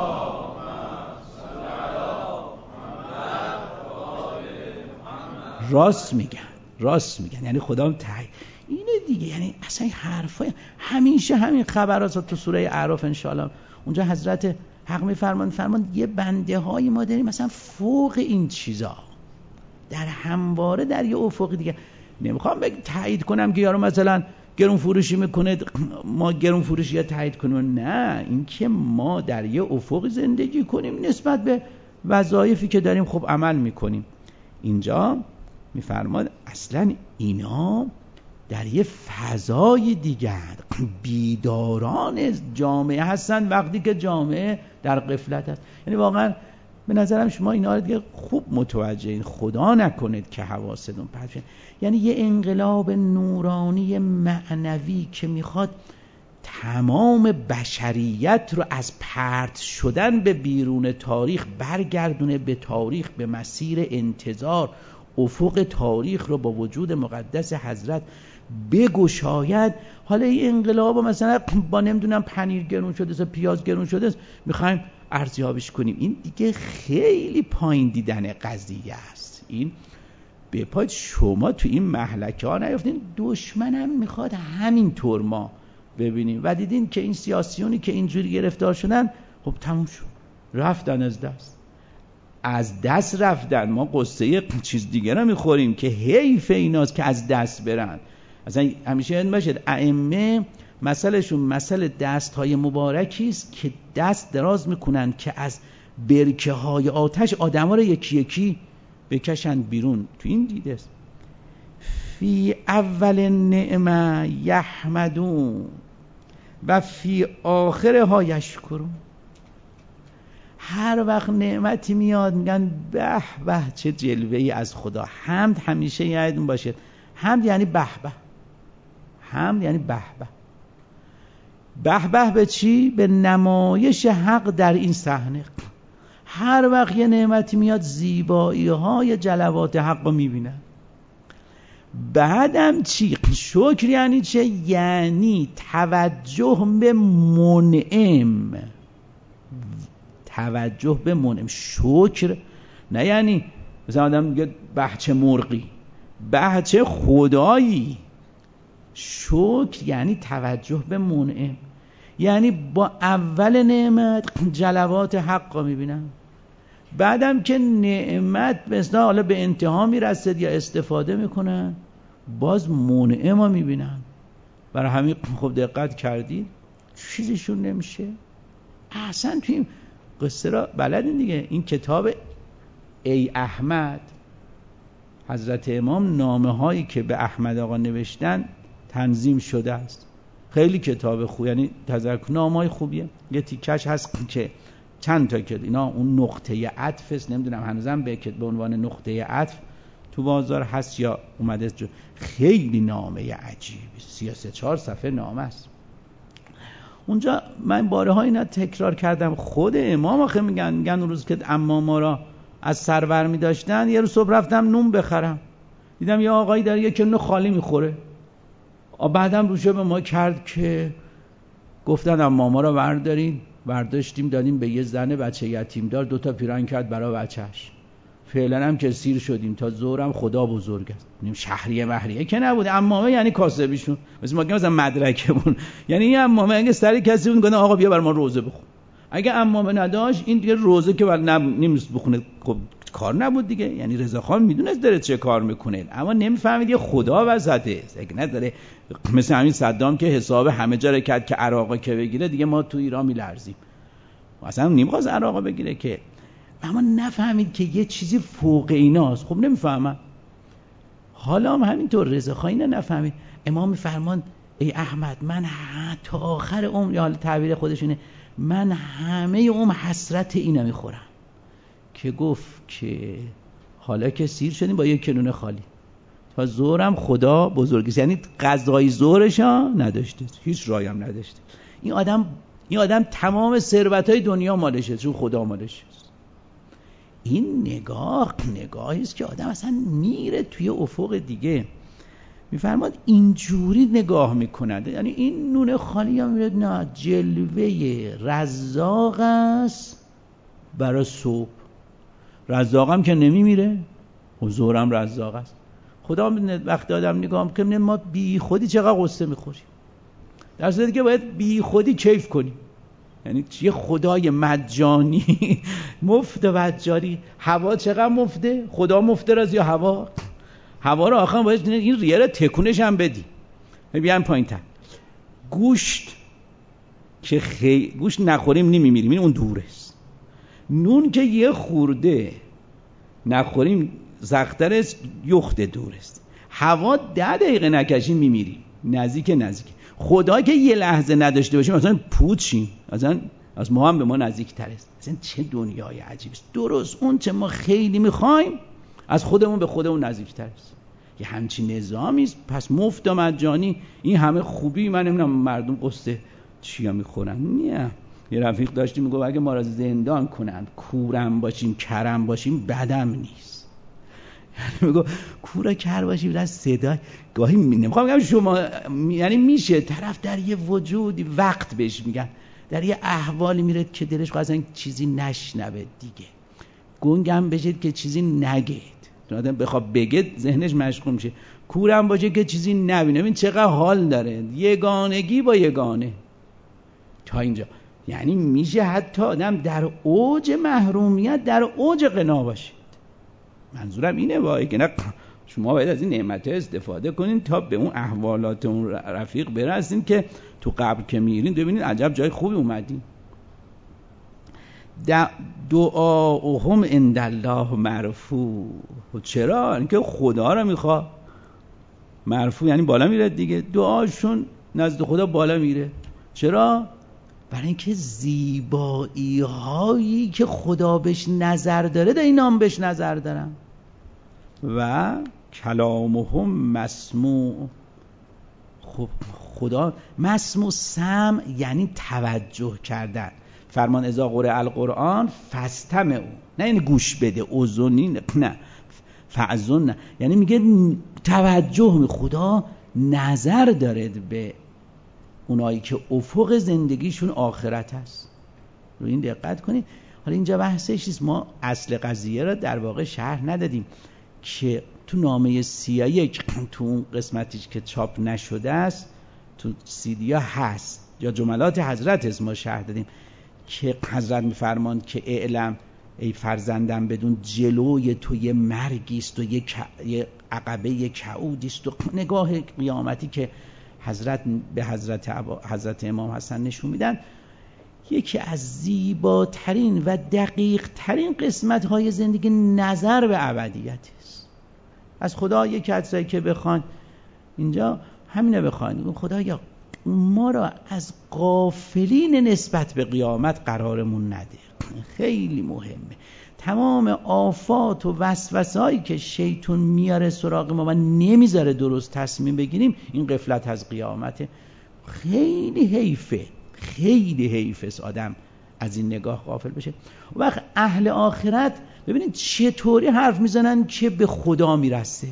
راست میگن راست میگن یعنی خدا هم تحیید اینه دیگه. یعنی اصلا این حرفای همیشه همین خبرات تو سوره اعراف انشاءالله اونجا حضرت حق میفرمان فرمان یه بنده های ما داریم مثلا فوق این چیزا در همواره در یه افق دیگه. نمیخوام بگم تایید کنم که یارو مثلا گرون فروشی میکنه ما گرون فروشی یا تایید کنیم، نه، این که ما در یه افق زندگی کنیم نسبت به وظایفی که داریم خب عمل میکنیم. اینجا میفرماد اصلا اینا در یه فضای دیگر بیداران جامعه هستن وقتی که جامعه در غفلت هست. یعنی واقعا به نظرم شما اینا رو دیگه خوب متوجهین، خدا نکنید که حواستون پرت شه. یعنی یه انقلاب نورانی معنوی که میخواد تمام بشریت رو از پرت شدن به بیرون تاریخ برگردونه به تاریخ، به مسیر انتظار، افق تاریخ رو با وجود مقدس حضرت بگشاید. حالا این انقلاب مثلا با نمیدونم پنیر گرون شده، پیاز گرون شده، میخوایم ارزیابیش کنیم، این دیگه خیلی پایین دیدن قضیه است. این به پای شما تو این مهلکه ها نیفتین، دشمنم میخواد همین طور ما ببینیم و دیدین که این سیاسیونی که اینجوری گرفتار شدن خب تموم شد، رفتن از دست از دست رفتن. ما قصه چیز دیگه رو میخوریم که حیف ایناست که از دست برن. اصلا همیشه این باشه ائمه مسئلهشون مسئله دست های مبارکی است که دست دراز میکنن که از برکه های آتش آدم ها رو یکی یکی بکشن بیرون. تو این دیده است فی اول نعمه یحمدون و فی آخرها یشکرون. هر وقت نعمتی میاد میگن به به چه جلوه‌ای از خدا. حمد همیشه یادتون باشه، حمد یعنی به به، حمد یعنی به به. به به به چی؟ به نمایش حق در این صحنه. هر وقت یه نعمتی میاد زیبایی های جلوات حق رو میبینن. بعدم چی؟ شکر یعنی چه؟ یعنی توجه به منعم، توجه به منعم. شکر نه یعنی مثلا آدم میگه بچه مرغی، بچه خدایی. شکر یعنی توجه به منعم، یعنی با اول نعمت جلوات حق رو میبینن، بعدم که نعمت مثلا حالا به انتها میرسد یا استفاده میکنن باز منعم رو میبینن. برای همین خب دقت کردید چیزشون نمیشه. اصلا توی این قصه را بلدین دیگه. این کتاب ای احمد، حضرت امام نامه هایی که به احمد آقا نوشتن تنظیم شده است. خیلی کتاب خوب، یعنی تذکر نامه های خوبیه. یه تیکش هست که چند تا که اینا اون نقطه عطف است، نمیدونم هنوزم به به عنوان نقطه عطف تو بازار هست یا اومده جو. خیلی نامه عجیبی، سی و سه چهار صفحه نامه است. اونجا من باره ها اینا تکرار کردم. خود امام آخه میگن میگن اون روز که اماما را از سرور می داشتن، یه روز صبح رفتم نون بخرم، دیدم یه آقایی داره یک کنه خالی میخوره. بعدم روشه به ما کرد که گفتن اماما را بردارین برداشتیم دادیم به یه زن بچه یتیم دار، دوتا پیرهن کرد برای بچهش. فعلا هم که سیر شدیم، تا ظهرم خدا بزرگ است. شهریه مهریه که نبود، عمامه یعنی کاسبیشون، مثل ما که مثلا مدرکمون، یعنی این عمامه اگه سری کسی بود گفت آقا بیا بر ما روزه بخون، اگه عمامه نداشت این دیگه روزه که بر نمیست بخونه، خب کار نبود دیگه. یعنی رضاخان میدونست داره چه کار میکنه، اما نمیفهمید یه خدا وسطه. اگه نداره مثل همین صدام که حساب همه جا کرد که عراق که بگیره، دیگه ما تو ایران میلرزیم. اصلا نمیخواست عراق بگیره که، اما نفهمید که یه چیزی فوق ایناست. خب نمیفهمم. حالا هم همینطور رضاخان اینو نفهمید. امام میفرمان ای احمد من تا آخر عمر، یا تعبیر خودشونه، من همه عمر حسرت اینو میخورم که گفت که حالا که سیر شدیم با یک کلون خالی، تا ظهرم خدا بزرگیست. یعنی غذای ظهرش نداشته، هیچ رایی هم نداشته. این آدم این آدم تمام ثروت‌های دنیا مالشه، چون خدا مالشه. این نگاه نگاهی است که آدم اصلا میره توی افق دیگه. میفرماد اینجوری نگاه میکند، یعنی این نون خالی هم میره، نه، جلوه رزاق است برای صبح. رزاق هم که نمیمیره، حضور هم رزاق است. خدا وقتی آدم نگاه میکنه ما بی خودی چقدر قصه میخوریم، در صورتی که باید بی خودی کیف کنیم. یعنی یه خدای مجانی مفت مجانی. هوا چقدر مفته؟ خدا مفته راز یا هوا؟ هوا رو آخر باید این ریه رو تکونش هم بدی. بیایم پایین تر. گوشت که خی... گوشت نخوریم نمیمیریم، این اون دوره است. نون که یه خورده نخوریم سخت‌تر است، یخت دور است. هوا ده دقیقه نکشیم میمیریم، نزدیک نزدیک. خدا که یه لحظه نداشته باشیم مثلا پوچیم، مثلا از ما هم به ما نزدیک‌تر است. مثلا چه دنیای عجیبی است. درست اون چه ما خیلی می‌خوایم از خودمون به خودمون نزدیک‌تر است. یه همچین نظامی است. پس مفت و مجانی این همه خوبی، من نمی‌دونم مردم قصه چیا می‌خورن. نه، یه رفیق داشتیم میگه اگه ما را زندان کنن، کورم باشیم کرم باشیم بدم نیست. یعنی میگه کورا کر باشیم در صدا گاهی نمیخوام بگم شما، یعنی میشه طرف در یه وجودی وقت بهش میگن، در یه احوالی میره که دلش اصلا چیزی نشنوه دیگه، گنگم بشه که چیزی نگید، آدم بخواد بگه ذهنش مشغول میشه. کورم باشه که چیزی نبینه. ببین چقدر حال داره یگانگی با یگانه. تا اینجا یعنی میشه حتی آدم در اوج محرومیت در اوج غنا باشه. منظورم اینه وای که نه شما باید از این نعمت‌ها استفاده کنین تا به اون احوالات اون رفیق برسین که تو قبر که میرین ببینید عجب جای خوبی اومدین. دعاهم عند الله مرفوع. چرا؟ اینکه خدا رو میخواد. مرفوع یعنی بالا میره دیگه، دعاشون نزد خدا بالا میره. چرا؟ برای اینکه زیبایی هایی که خدا بهش نظر داره ده اینا هم بهش نظر دارن. و کلامهم مسموع. خب خدا مسموع، سمع یعنی توجه کردن. فرمان اذا قرئ القرآن فاستمعوا، نه یعنی گوش بده، اذنی نه، فاذن نه، یعنی میگه توجه می. خدا نظر داره به اونایی که افق زندگیشون آخرت هست. رو این دقت کنید. حالا اینجا بحثش نیست، ما اصل قضیه را در واقع شرح ندادیم که تو نامه سیایی تو اون قسمتیش که چاپ نشده است تو سیدیا هست، یا جملات حضرت است ما شرح دادیم که حضرت میفرمان که اعلم ای فرزندم بدون جلوی تو یه مرگی است و یه, یه عقبه یه کعودی است و نگاه قیامتی که حضرت به حضرت, حضرت امام حسن نشون میدن. یکی از زیباترین و دقیق ترین قسمت های زندگی نظر به ابدیت است. از خدا یکی از که بخوان اینجا همینه بخوان، خدایا ما را از غافلین نسبت به قیامت قرارمون نده. خیلی مهمه. تمام آفات و وسوسه‌هایی که شیطان میاره سراغ ما و نمیذاره درست تصمیم بگیریم، این غفلت از قیامته. خیلی حیفه، خیلی حیفه آدم از این نگاه غافل بشه. وقت اهل آخرت ببینید چطوری حرف میزنن که به خدا میرسه،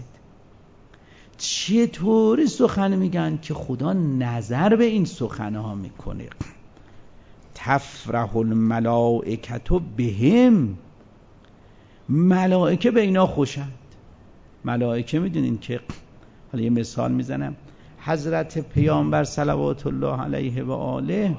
چطوری سخن میگن که خدا نظر به این سخنها میکنه. تفرح الملائکه بهم، ملائکه به اینا خوشند. ملائکه میدونین که، حالا یه مثال میزنم، حضرت پیامبر صلوات الله علیه و آله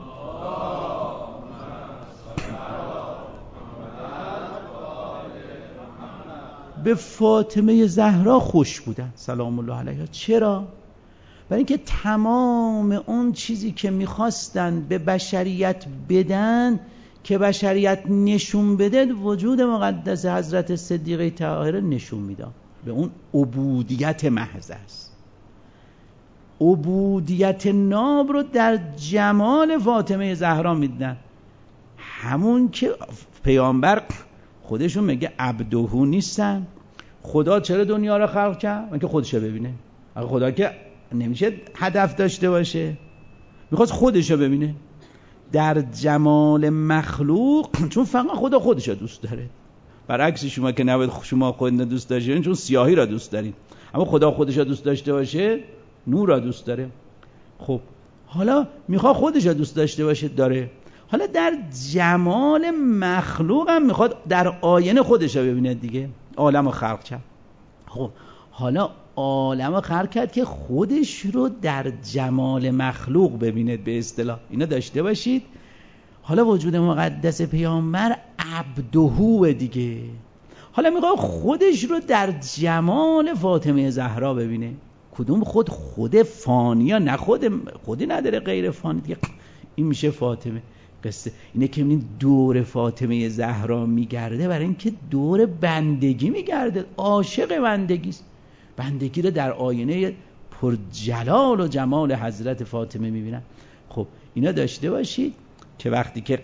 به فاطمه زهرا خوش بودن سلام الله علیها. چرا؟ برای اینکه تمام اون چیزی که میخواستن به بشریت بدن که بشریت نشون بده، وجود مقدس حضرت صدیقه طاهره نشون میداد. به اون عبودیت محض است. عبودیت ناب رو در جمال فاطمه زهرا میدن. همون که پیامبر خودشون میگه عبدهو نیستن. خدا چرا دنیا رو خلق کرد؟ من که خودشو ببینه. اگه خدا که نمیشه هدف داشته باشه، میخواست خودشو ببینه در جمال مخلوق، چون فقط خدا خودشو دوست داره. برعکس شما که نباید شما خود دوست داشتین، چون سیاهی را دوست دارین، اما خدا خودشو دوست داشته باشه نور را دوست داره. خب حالا میخواد خودشو دوست داشته باشه، داره. حالا در جمال مخلوق هم میخواد در آینه خودشو ببینه دیگه. عالم رو خلق کرد. خب حالا عالم رو خلق کرد که خودش رو در جمال مخلوق ببیند به اصطلاح. اینا داشته باشید. حالا وجود مقدس پیامبر عبدهو دیگه. حالا میخواد خودش رو در جمال فاطمه زهرا ببینه. کدوم خود؟ خود فانیه، نه خود خودی نداره غیر فانی دیگه. این میشه فاطمه. قصه اینه که میبینید دور فاطمه زهرا میگرده برای اینکه دور بندگی میگرده. عاشق بندگیست. بندگی رو در آینه پر جلال و جمال حضرت فاطمه میبینن. خب اینا داشته باشید که وقتی که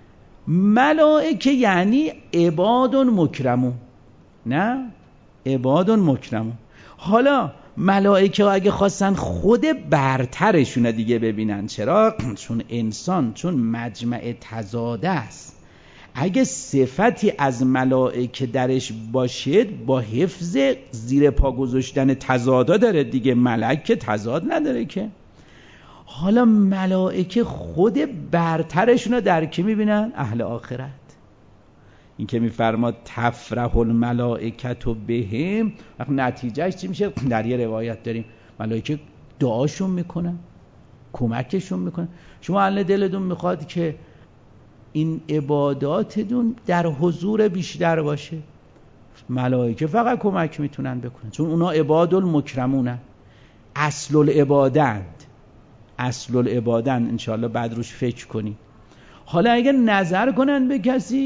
ملائکه یعنی عباد مکرمون، نه عباد مکرمون. حالا ملائکه اگه خواستن خود برترشونه دیگه ببینن. چرا؟ چون انسان چون مجمع تضاد است. اگه صفتی از ملائکه درش باشد با حفظ زیر پا گذاشتن تضادا داره دیگه. ملک که تضاد نداره که. حالا ملائکه خود برترشون رو در کی میبینن؟ اهل آخرت. این که میفرماد تفرح الملائکه بهم، وقت نتیجهش چی میشه؟ در یه روایت داریم ملائکه دعاشون میکنن، کمکشون میکنن. شما اهل دلتون میخواد که این عباداتتون در حضور بیشتر باشه، ملائکه فقط کمک میتونن بکنن، چون اونا عباد المکرمونن، اصل العبادند. اصل العبادند. انشاءالله بعد روش فکر کنی. حالا اگر نظر کنن به کسی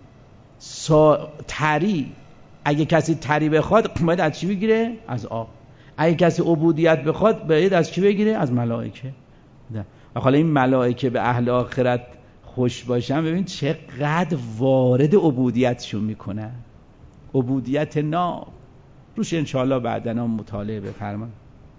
سا... تری، اگه کسی تری بخواد باید از چی بگیره؟ از آب. اگه کسی عبودیت بخواد باید از چی بگیره؟ از ملائکه. و حالا این ملائکه به اهل آخرت خوش باشن، ببین چقدر وارد عبودیتشون میکنن. عبودیت ناب روش انشاءالله بعدنا مطالعه بفرمان.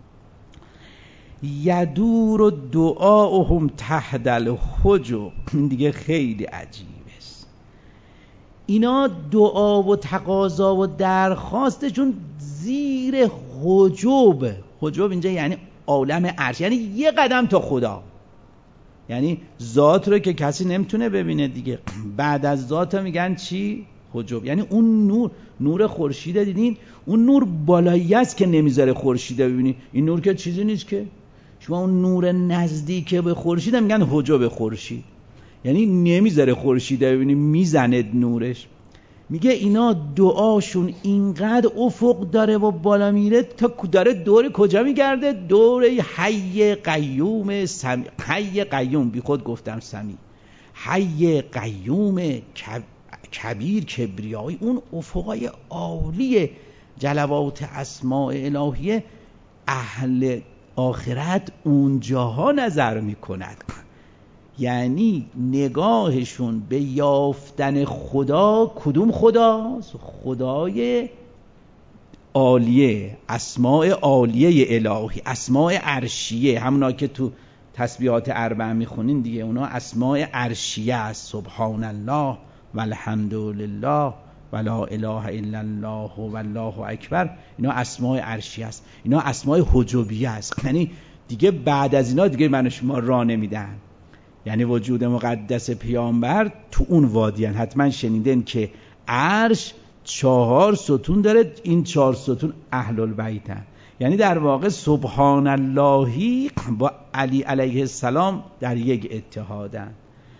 یدور و دعاهم تحت الحجب. این دیگه خیلی عجیبه است. اینا دعا و تقاضا و درخواستشون زیر حجب. حجب اینجا یعنی عالم عرش، یعنی یه قدم تا خدا، یعنی ذات رو که کسی نمیتونه ببینه دیگه. بعد از ذات میگن چی؟ حجب. یعنی اون نور، نور خورشید دیدین؟ اون نور بالایی است که نمیذاره خورشید ببینی. این نور که چیزی نیست که. شما اون نور نزدیک به خورشید میگن حجب خورشید، یعنی نمیذاره خورشید ببینی، میزنه نورش. میگه اینا دعاشون اینقدر افق داره و بالا میره تا داره دور کجا میگرده؟ دور حی قیوم سمی. حی قیوم، بی خود گفتم سمی. حی قیوم کبیر کبریایی، اون افقای عالی جلوات اسماء الهیه. اهل آخرت اونجاها نظر میکند، یعنی نگاهشون به یافتن خدا. کدوم خداست؟ خدای عالیه، اسماء عالیه الهی، اسماء عرشیه، همونا که تو تسبیحات اربع میخونین دیگه. اونا اسماء عرشیه است. سبحان الله والحمد لله ولا اله الا الله والله اکبر. اینا اسماء عرشیه است. اینا اسماء حجبیه است. یعنی دیگه بعد از اینا دیگه من شما راه نمیدن. یعنی وجود مقدس پیامبر تو اون وادیان. حتما شنیدن که عرش چهار ستون داره، این چهار ستون اهل البیتن. یعنی در واقع سبحان اللهی با علی علیه السلام در یک اتحادن،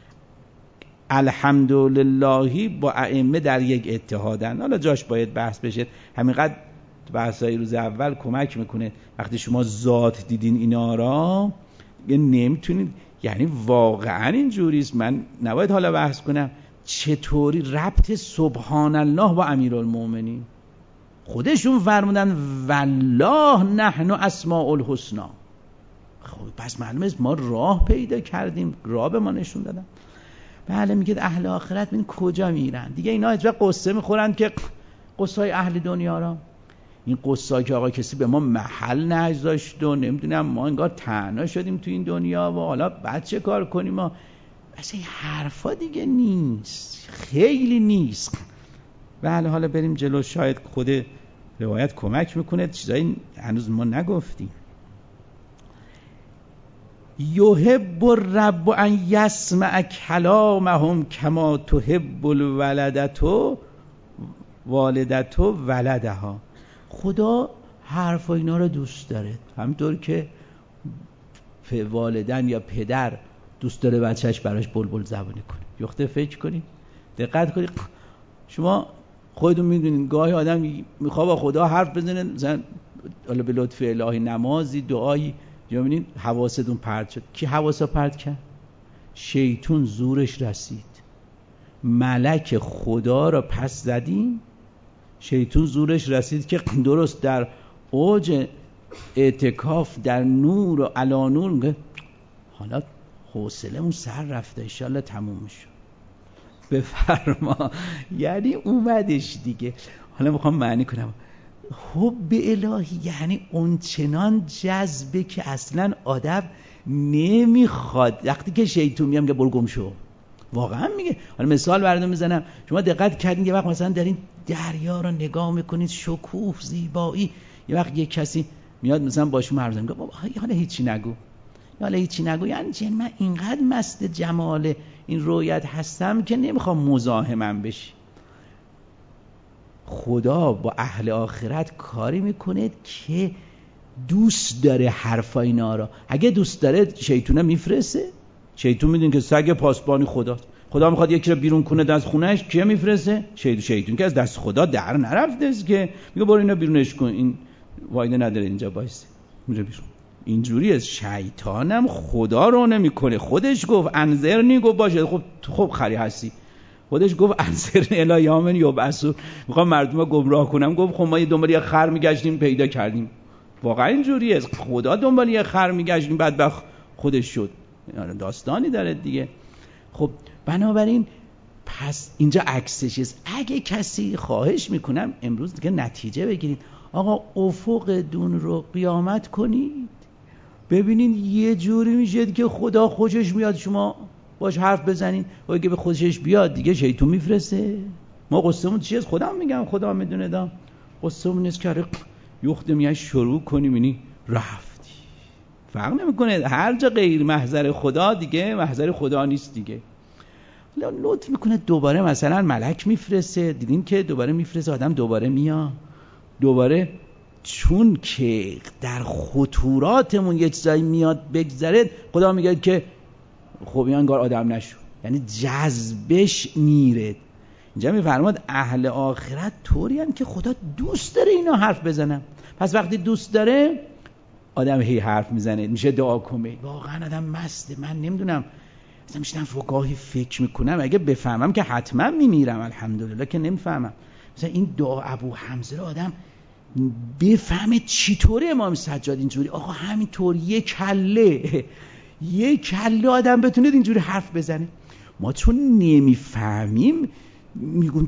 الحمدللهی با ائمه در یک اتحادن. حالا جاش باید بحث بشه، همینقدر بحثای روز اول کمک میکنه. وقتی شما ذات دیدین اینا را نمیتونید، یعنی واقعا اینجوریست. من نباید حالا بحث کنم چطوری ربط سبحان الله با امیرالمومنین. خودشون فرمودن والله نحن اسماء الحسنا. خب پس معلومه است ما راه پیدا کردیم، راه به ما نشون دادن. بله میگه اهل آخرت ببین کجا میرن دیگه. اینا هیچ وقت قصه میخورن که قصای اهل دنیا را، این قصه که آقا کسی به ما محل نذاشت و نمیدونم ما انگار تنها شدیم تو این دنیا و حالا بعد چه کار کنیم ما. اصلا این حرفا دیگه نیست، خیلی نیست. بله حالا بریم جلو، شاید خود روایت کمک میکنه، چیزایی هنوز ما نگفتیم. یحب الرب ان یسمع کلامهم کما تحب الولدة والدة ولدها. خدا حرف اینا رو دوست داره، همونطور که والدن یا پدر دوست داره بچهش براش بلبل زبونی کنه. یخته فکر کنید، دقت کنید. شما خودتون میدونید گاهی آدم میخواد با خدا حرف بزنه، مثلا حالا به لطف الهی نمازی دعایی، یا میبینید حواستون پرت شد. کی حواسا پرت کرد؟ شیطون زورش رسید. ملک خدا را پس زدیم، شیطون زورش رسید که درست در اوج اعتکاف در نور و علا نور میگه حالا حوصله‌مون سر رفته، انشالله تموم میشه، بفرما. یعنی اومدش دیگه. حالا میخوام معنی کنم حب الهی یعنی اونچنان جذبه که اصلا آدم نمیخواد. وقتی که شیطون میگه میگه برو گم شو، واقعا میگه. حالا مثال براتون میزنم، شما دقت کردین یه وقت مثلا دارین دریا رو نگاه میکنید، شکوه زیبایی، یه وقت یه کسی میاد مثلا با شما حرف میزنه، بابا حالا هیچی نگو، حالا هیچی نگو. یعنی چه؟ من اینقدر مست جمال این رویت هستم که نمیخوام مزاحمم بشی. خدا با اهل آخرت کاری میکنه که دوست داره حرفا اینا را. اگه دوست داره شیطونه میفرسته. شیطون میدونه که سگ پاسبانی خداست. خدا میخواد یکی رو بیرون کنه از خونهش، کیه میفرسته؟ شیطون. شیطون که از دست خدا در نرفته است که میگه برو اینا بیرونش کن، این وایده نداره اینجا وایسه، میره بیرون. اینجوری است. شیطانم خدا رو نمیکنه. خودش گفت انذرنی، گفت باشه خب خب خری هستی. خودش گفت انذرنی الی یوم یبعثون، میخوام مردم رو گمراه کنم. گفت خب ما یه دنبال یه خر میگشتیم پیدا کردیم. واقعا اینجوری است. خدا دنبال یه خر میگشتیم بدبخت خودش شد. داستانی داره دیگه. خب بنابراین پس اینجا عکسش است. اگه کسی خواهش میکنم امروز دیگه نتیجه بگیرید، آقا افق دون رو قیامت کنید، ببینید یه جوری میشه که خدا خوشش میاد شما باش حرف بزنید. و اگه به خوشش بیاد دیگه شیطون میفرسته. ما قصه‌مون چیه؟ خدا میگم، خدا میدونه. دا قصه‌مون نیست که یخت میای شروع کنیم اینی رفتی. فرق نمیکنه هر جا غیر محضر خدا دیگه محضر خدا نیست دیگه. لطف میکنه دوباره مثلا ملک میفرسته، دیدین که دوباره میفرسته، آدم دوباره میاد دوباره، چون که در خطوراتمون یه چیزایی میاد بگذره، خدا میگه که خب این انگار آدم نشو، یعنی جذبش میره. اینجا میفرماد اهل آخرت طوری هستند که خدا دوست داره اینا حرف بزنن. پس وقتی دوست داره آدم هی حرف میزنه، میشه دعا کنه. واقعا آدم مسته. من نمیدونم، مثلا میشنم فوقاهی فکر میکنم اگه بفهمم که حتما میمیرم، الحمدلله که نمیفهمم. مثلا این دعا ابو حمزه رو آدم بفهمه چطوره امام سجاد اینجوری، آقا همینطور یک کله یک کله آدم بتونه اینجوری حرف بزنه. ما چون نمیفهمیم میگم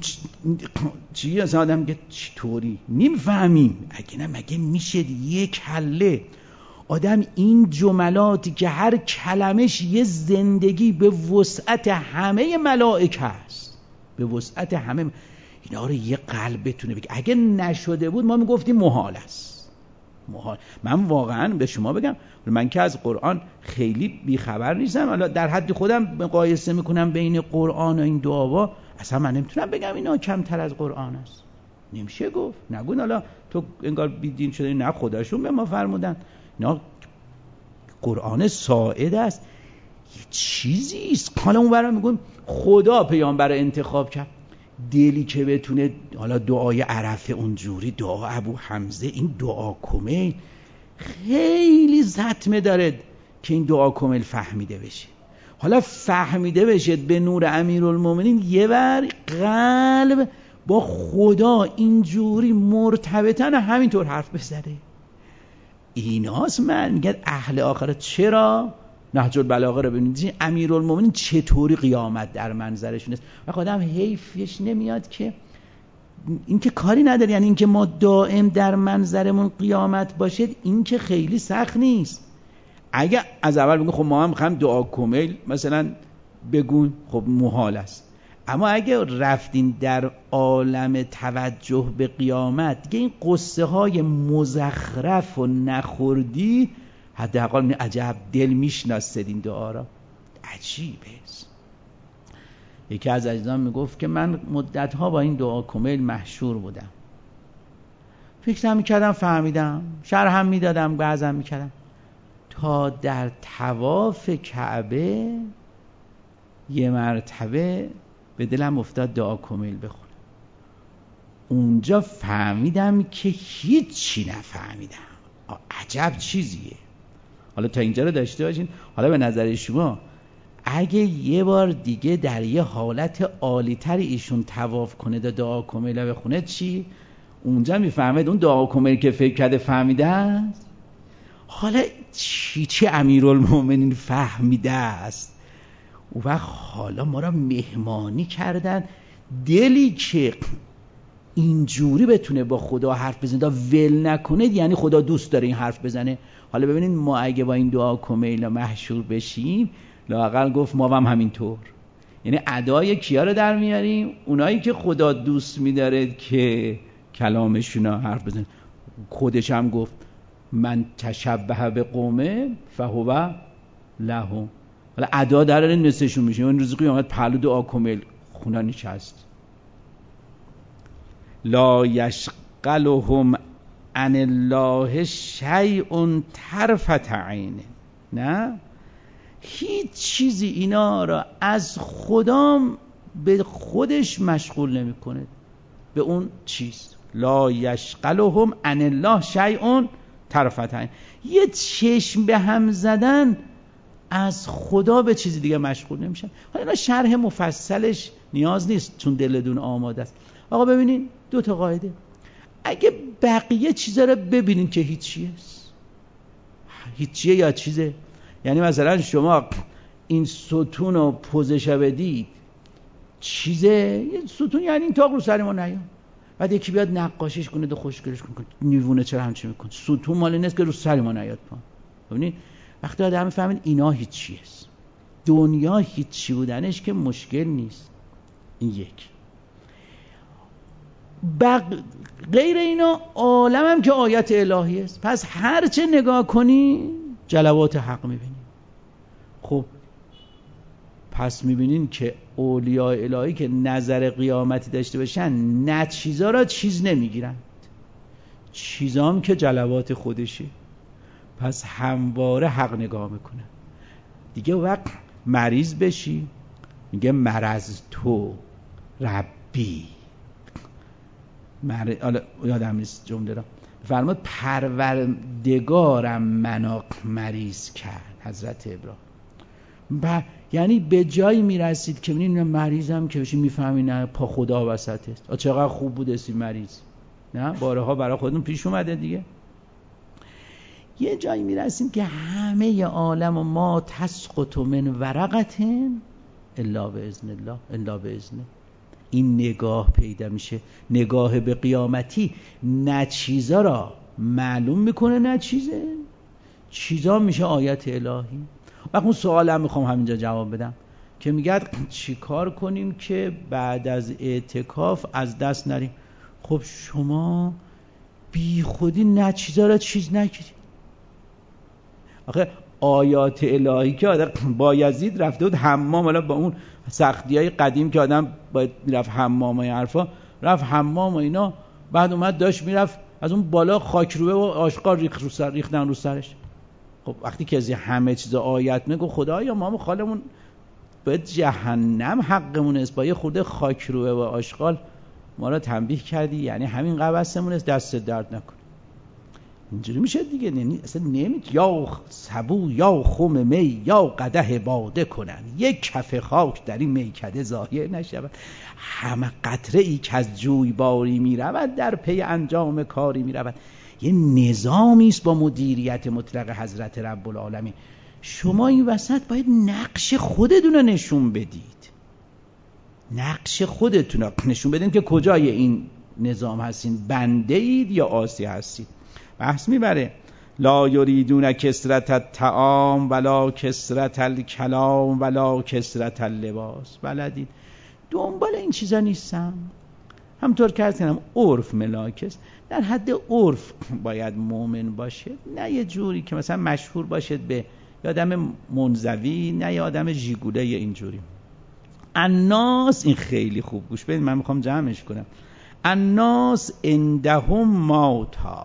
چی از آدم میگه چطوری نمیفهمیم. اگه نه مگه میشه یک کله آدم این جملاتی که هر کلمش یه زندگی به وسعت همه ملائکه است، به وسعت همه اینا رو یه قلب بتونه بگه. اگه نشده بود ما میگفتیم محال است. محال. من واقعا به شما بگم من که از قرآن خیلی بیخبر نیستم، حالا در حد خودم مقایسه میکنم بین قرآن و این دعاوا، اصلا من نمیتونم بگم اینا کمتر از قرآن است. نمیشه گفت. نگون حالا تو انگار بیدین شده، نه خداشون به ما فرمودن اینا قرآن ساعد است، یه چیزی است. حالا اون برای میگم خدا پیامبر انتخاب کرد، دلی که بتونه، حالا دعای عرفه اونجوری، دعا ابو حمزه، این دعا کمیل خیلی زتمه داره که این دعا کمیل فهمیده بشه. حالا فهمیده بشه به نور امیرالمومنین، یه بر قلب با خدا اینجوری مرتبطن همینطور حرف بزنه. ایناست من میگن اهل آخرت. چرا؟ نهج البلاغه رو ببینید، امیرالمومنین چطوری قیامت در منظرشون است و آدم حیفش نمیاد که این که کاری نداره، یعنی این که ما دائم در منظرمون قیامت باشه این که خیلی سخت نیست. اگه از اول بگیم خب ما هم می‌خوایم دعا کمیل مثلا بگون، خب محال است. اما اگه رفتین در عالم توجه به قیامت دیگه این قصه های مزخرف و نخوردی، حداقل عجب دل میشناسید این دعا را. عجیبه. یکی از عزیزان میگفت که من مدتها با این دعا کمیل محشور بودم، فکرم میکردم فهمیدم، شرحم میدادم، بعضم میکردم، تا در طواف کعبه یه مرتبه به دلم افتاد دعا کمیل بخونم. اونجا فهمیدم که هیچی نفهمیدم. عجب چیزیه. حالا تا اینجا رو داشته باشین. حالا به نظر شما اگه یه بار دیگه در یه حالت عالی‌تر ایشون طواف کنه و دعا کمیل بخونه چی؟ اونجا میفهمید اون دعا کمیل که فکر کرده فهمیده است، حالا چی چی امیرالمومنین فهمیده است. اون وقت حالا ما را مهمانی کردن، دلی که اینجوری بتونه با خدا حرف بزنه، ول نکنه، یعنی خدا دوست داره این حرف بزنه. حالا ببینید ما اگه با این دعا کمیل محشور بشیم، لااقل گفت ما هم همینطور، یعنی ادای کیا رو در میاریم؟ اونایی که خدا دوست می‌داره که کلامشون حرف بزنه. خودش هم گفت من تشبه به قومه فهو لهم. حالا ادا در نصشون میشه. اون روز قیامت پهلو دعا کمیل خونا نشست. لا یشغلهم عن الله شیء طرفة عین. نه هیچ چیزی اینا را از خدا به خودش مشغول نمیکنه، به اون چیز. لا یشغلهم عن الله شیء طرفة عین. یه چشم به هم زدن از خدا به چیزی دیگه مشغول نمیشن. حالا شرح مفصلش نیاز نیست چون دلتون آماده است. آقا ببینین دو تا قاعده. اگه بقیه چیزا رو ببینین که هیچیه هیچیه یا چیزه، یعنی مثلا شما این ستون رو پوزش بدید چیزه، یه ستون یعنی این تاق رو سر ما نیاد، بعد یکی بیاد نقاشیش کنه و خوشگلش کنه، نیوونه چرا همچین میکنه؟ ستون مال نیست که رو سر ما نیاد. ببینید وقتی آدم فهمید اینا هیچیه، دنیا هیچی بودنش که مشکل نیست. این یک. بق... غیر اینا عالم هم که آیت الهی است، پس هر چه نگاه کنی جلوات حق میبینی. خب پس میبینین که اولیاء الهی که نظر قیامتی داشته باشن نه چیزا را چیز نمیگیرن، چیزا هم که جلوات خودشه، پس همواره حق نگاه میکنه. دیگه وقت مریض بشی میگه مرض تو ربی، مر... یادم نیست جمله را، فرمود پروردگارم منو مریض کرد حضرت ابراهیم. ب... یعنی به جایی میرسید که ببینید مریضم که بشی میفهمی نه پا خدا وسط است. چقدر خوب بود اسی مریض، نه بارها برای خودمون پیش اومده دیگه. یه جایی میرسیم که همه عالم و ما تسقط من ورقت الا باذن الله الا باذنه. این نگاه پیدا میشه، نگاه به قیامتی. نه چیزا را معلوم میکنه نه چیزه، چیزا میشه آیت الهی. وقت اون سوالم میخوام همینجا جواب بدم که میگه چی کار کنیم که بعد از اعتکاف از دست نریم. خب شما بی خودی نه چیزا را چیز نگیری. آخه آیات الهی که آدم بایزید رفته بود حمام، حالا با اون سختی های قدیم که آدم باید میرفت حمام و حرفا، رفت حمام و اینا، بعد اومد داشت میرفت از اون بالا خاکروبه و آشغال ریخ رو سر ریختن رو سرش. خب وقتی که از همه چیز آیت میگه خدایا ما خالمون به جهنم حقمون است، با یه خورده خاکروبه و آشغال ما را تنبیه کردی، یعنی همین قبسمون است، دست درد نکن. اینجوری میشه دیگه، یعنی اصلا نمید یا سبو یا خم می یا قدح باده کنن، یک کف خاک در این میکده ظاهر نشود. همه قطره ای که از جوی باری میرود در پی انجام کاری میرود. یه نظامی است با مدیریت مطلق حضرت رب العالمین. شما این وسط باید نقش خودتون رو نشون بدید، نقش خودتون رو نشون بدین که کجای این نظام هستین، بنده اید یا عاصی هستید. بحث میبره لا یریدون کثرت الطعام ولا کثرت الکلام ولا کثرت اللباس. بلدید دنبال این چیزا نیستم. همطور که از کنم عرف ملاکست، در حد عرف باید مؤمن باشه، نه یه جوری که مثلا مشهور باشد به آدم منزوی، نه یه آدم ژیگوله اینجوری. الناس، این خیلی خوب گوش بدید، من میخوام جمعش کنم. الناس عندهم موتا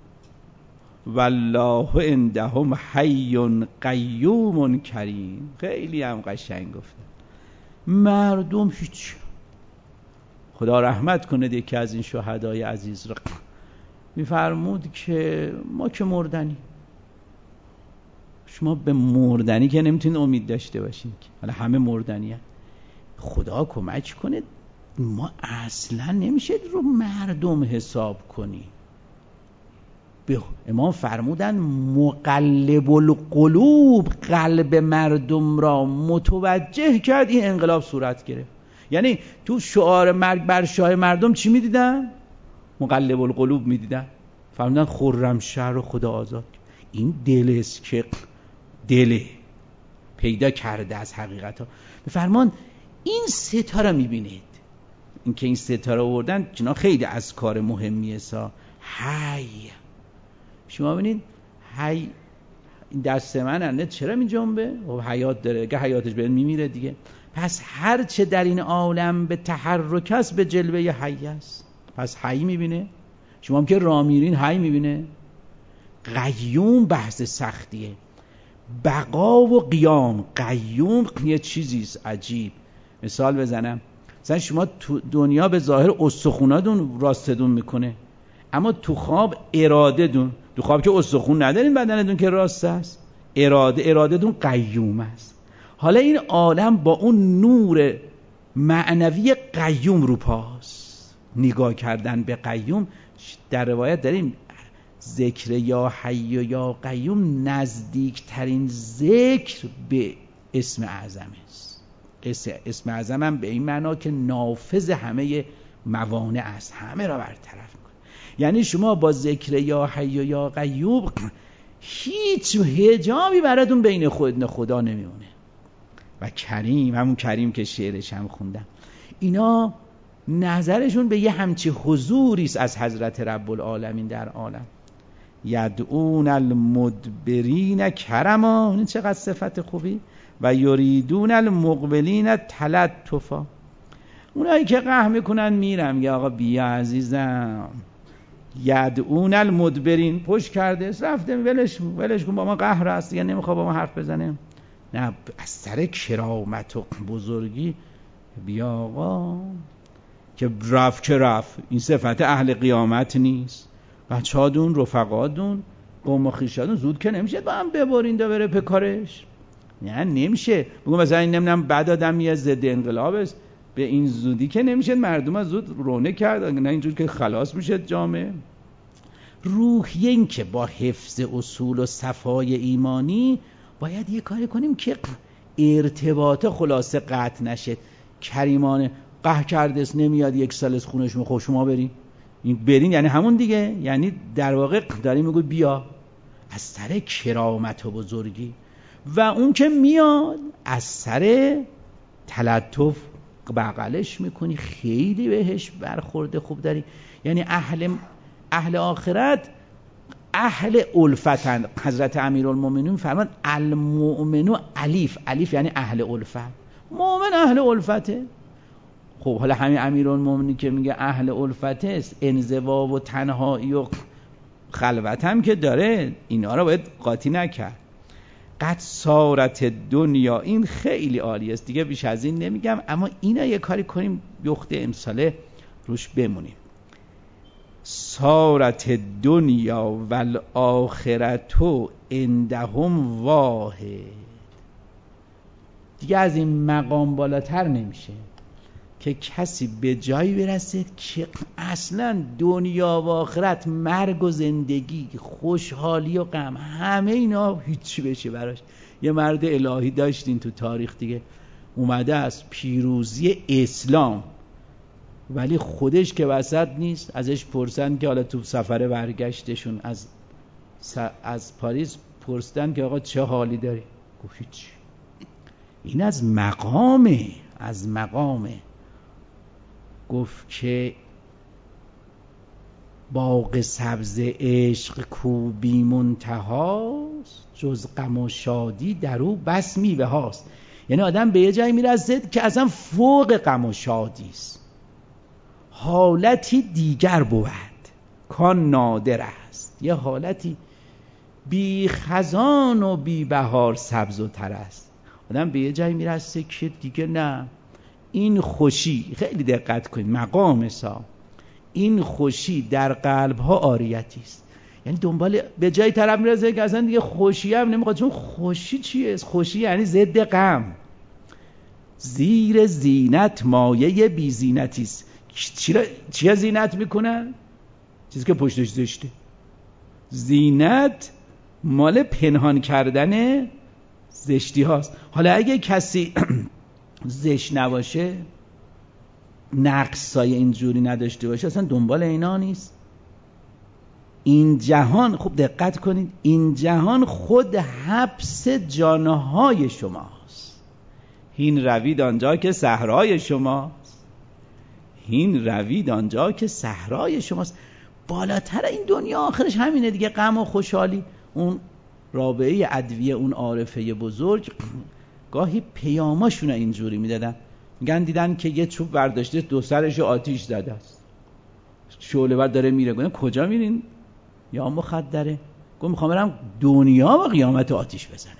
والله عندهم حی قیوم کریم. خیلی هم قشنگ گفته. مردم هیچ. خدا رحمت کنه یکی از این شهدای عزیز را میفرمود که ما که مردنی، شما به مردنی که نمیتونید امید داشته باشین، حالا همه مردنی هست. خدا کمک کنه ما اصلا نمیشه رو مردم حساب کنی. به امام فرمودن مقلب القلوب، قلب مردم را متوجه کرد، این انقلاب صورت گرفت. یعنی تو شعار مرگ بر شاه مردم چی میدیدن؟ مقلب القلوب میدیدن. فرمودن خرمشهر رو خدا آزاد. این دل است که دل پیدا کرده از حقیقت ها. بفرمان این ستاره میبینید، این که این ستاره آوردن چنا خیلی از کار مهمیه سا. حی، شما ببینید حی این دست من انده چرا می جنبه؟ خب حیات داره، که حیاتش به میمیره دیگه. پس هر چه در این عالم به تحرک است به جلوه حی است. پس حی میبینه. شما هم که راه میرین حی میبینه. قیوم بحث سختیه. بقا و قیام. قیوم یه چیزیست عجیب. مثال بزنم، مثلا شما تو دنیا به ظاهر استخوناتون راستدون میکنه، اما تو خواب اراده دون، تو خواب که استخون ندارین بدنتون که راست است، اراده اراده دون قیوم است. حالا این عالم با اون نور معنوی قیوم رو پاست. نگاه کردن به قیوم، در روایت داریم ذکر یا حی و یا قیوم نزدیکترین ذکر به اسم اعظم است. اسم اعظم هم به این معنا که نافذ همه موانع است، همه را برطرف میکنه. یعنی شما با ذکر یا حی و یا قیوم هیچ حجابی براتون بین خود خدا نمیمونه. و کریم، همون کریم که شعرش هم خوندم، اینا نظرشون به یه همچی حضوری است از حضرت رب العالمین در عالم. یدعون المدبرین کرما، این چقدر صفت خوبی. و یریدون المقبلین تلطفا، اونایی که قهر میکنن میرم یا آقا بیا عزیزم. یدعون المدبرین، پشت کرده رفته، ولش ولش کن، با ما قهر است یا نمیخواد با ما حرف بزنه. نه، از سر کرامت و بزرگی بیا آقا، که رفت که رفت. این صفت اهل قیامت نیست. بچه ها دون، رفقا دون، قوم و خویشا زود که نمیشه با هم ببرین دا بره پکارش. نه نمیشه بگو مثلا این نمیدونم بعد آدم یه ضد انقلاب است، به این زودی که نمیشه مردم زود رونه کرد، نه اینجور که خلاص میشه جامعه. روحیه این که با حفظ اصول و صفای ایمانی باید یه کاری کنیم که ارتباط خلاصه قطع نشه. کریمانه قهر کرده است نمیاد یک سال از خونش میخواه، شما برین این برین یعنی همون دیگه، یعنی در واقع داریم میگو بیا از سر کرامت و بزرگی، و اون که میاد از سر تلطف بغلش میکنی، خیلی بهش برخورده خوب داری. یعنی اهل اهل آخرت اهل الفتن. حضرت امیرالمومنین فرمان المؤمن الیف، الیف یعنی اهل الفت، مؤمن اهل الفته. خب حالا همین امیرالمومنین که میگه اهل الفته است، انزوا و تنهایی و خلوت هم که داره، اینا رو باید قاطی نکرد. قد سارت دنیا، این خیلی عالی است دیگه، بیش از این نمیگم، اما اینا یه کاری کنیم یخته امساله روش بمونیم. سارت دنیا والآخرتو عندهم واحد، دیگه از این مقام بالاتر نمیشه که کسی به جایی برسه که اصلا دنیا و آخرت، مرگ و زندگی، خوشحالی و غم، همه اینا هیچی بشه براش. یه مرد الهی داشتین تو تاریخ دیگه، اومده از پیروزی اسلام، ولی خودش که وسط نیست. ازش پرسن که حالا تو سفر برگشتشون از از پاریس پرسیدن که آقا چه حالی داری؟ گفت هیچ. این از مقامه، از مقامه. گفت که باغ سبز عشق کو بی منتهاست، جز غم و شادی در او بس میوه هاست. یعنی آدم به یه جایی میرسه که اصلا فوق غم و شادی است، حالتی دیگر بود کان نادر است. یه حالتی بی خزان و بی بهار سبز و تر است. آدم به یه جایی میرسه که دیگه نه، این خوشی، خیلی دقت کنید مقام سا، این خوشی در قلب ها عاریتی است. یعنی دنبال به جای طرف میرسه که اصلا دیگه خوشی هم نمیخواد. چون خوشی چیه؟ خوشی یعنی ضد غم. زیر زینت مایه بی زینتی است. چیه زینت میکنن؟ چیزی که پشتش زشته. زینت مال پنهان کردن زشتی هاست. حالا اگه کسی زشت نباشه، نقصای اینجوری نداشته باشه، اصلا دنبال اینا نیست. این جهان، خوب دقت کنید، این جهان خود حبس جانهای شماست. هین روید آنجا که صحرای شماست، هین روید آنجا که صحرای شماست. بالاتر این دنیا آخرش همینه دیگه، غم و خوشحالی. اون رابعه ادویه، اون عارفه بزرگ، گاهی پیاماشون اینجوری میدادن، میگن دیدن که یه چوب برداشته دو سرش آتیش زده است، شعله ور داره میره. گفتن کجا میرین؟ یا مخدره. گفت میخوام برم دنیا و قیامت آتیش بزنم،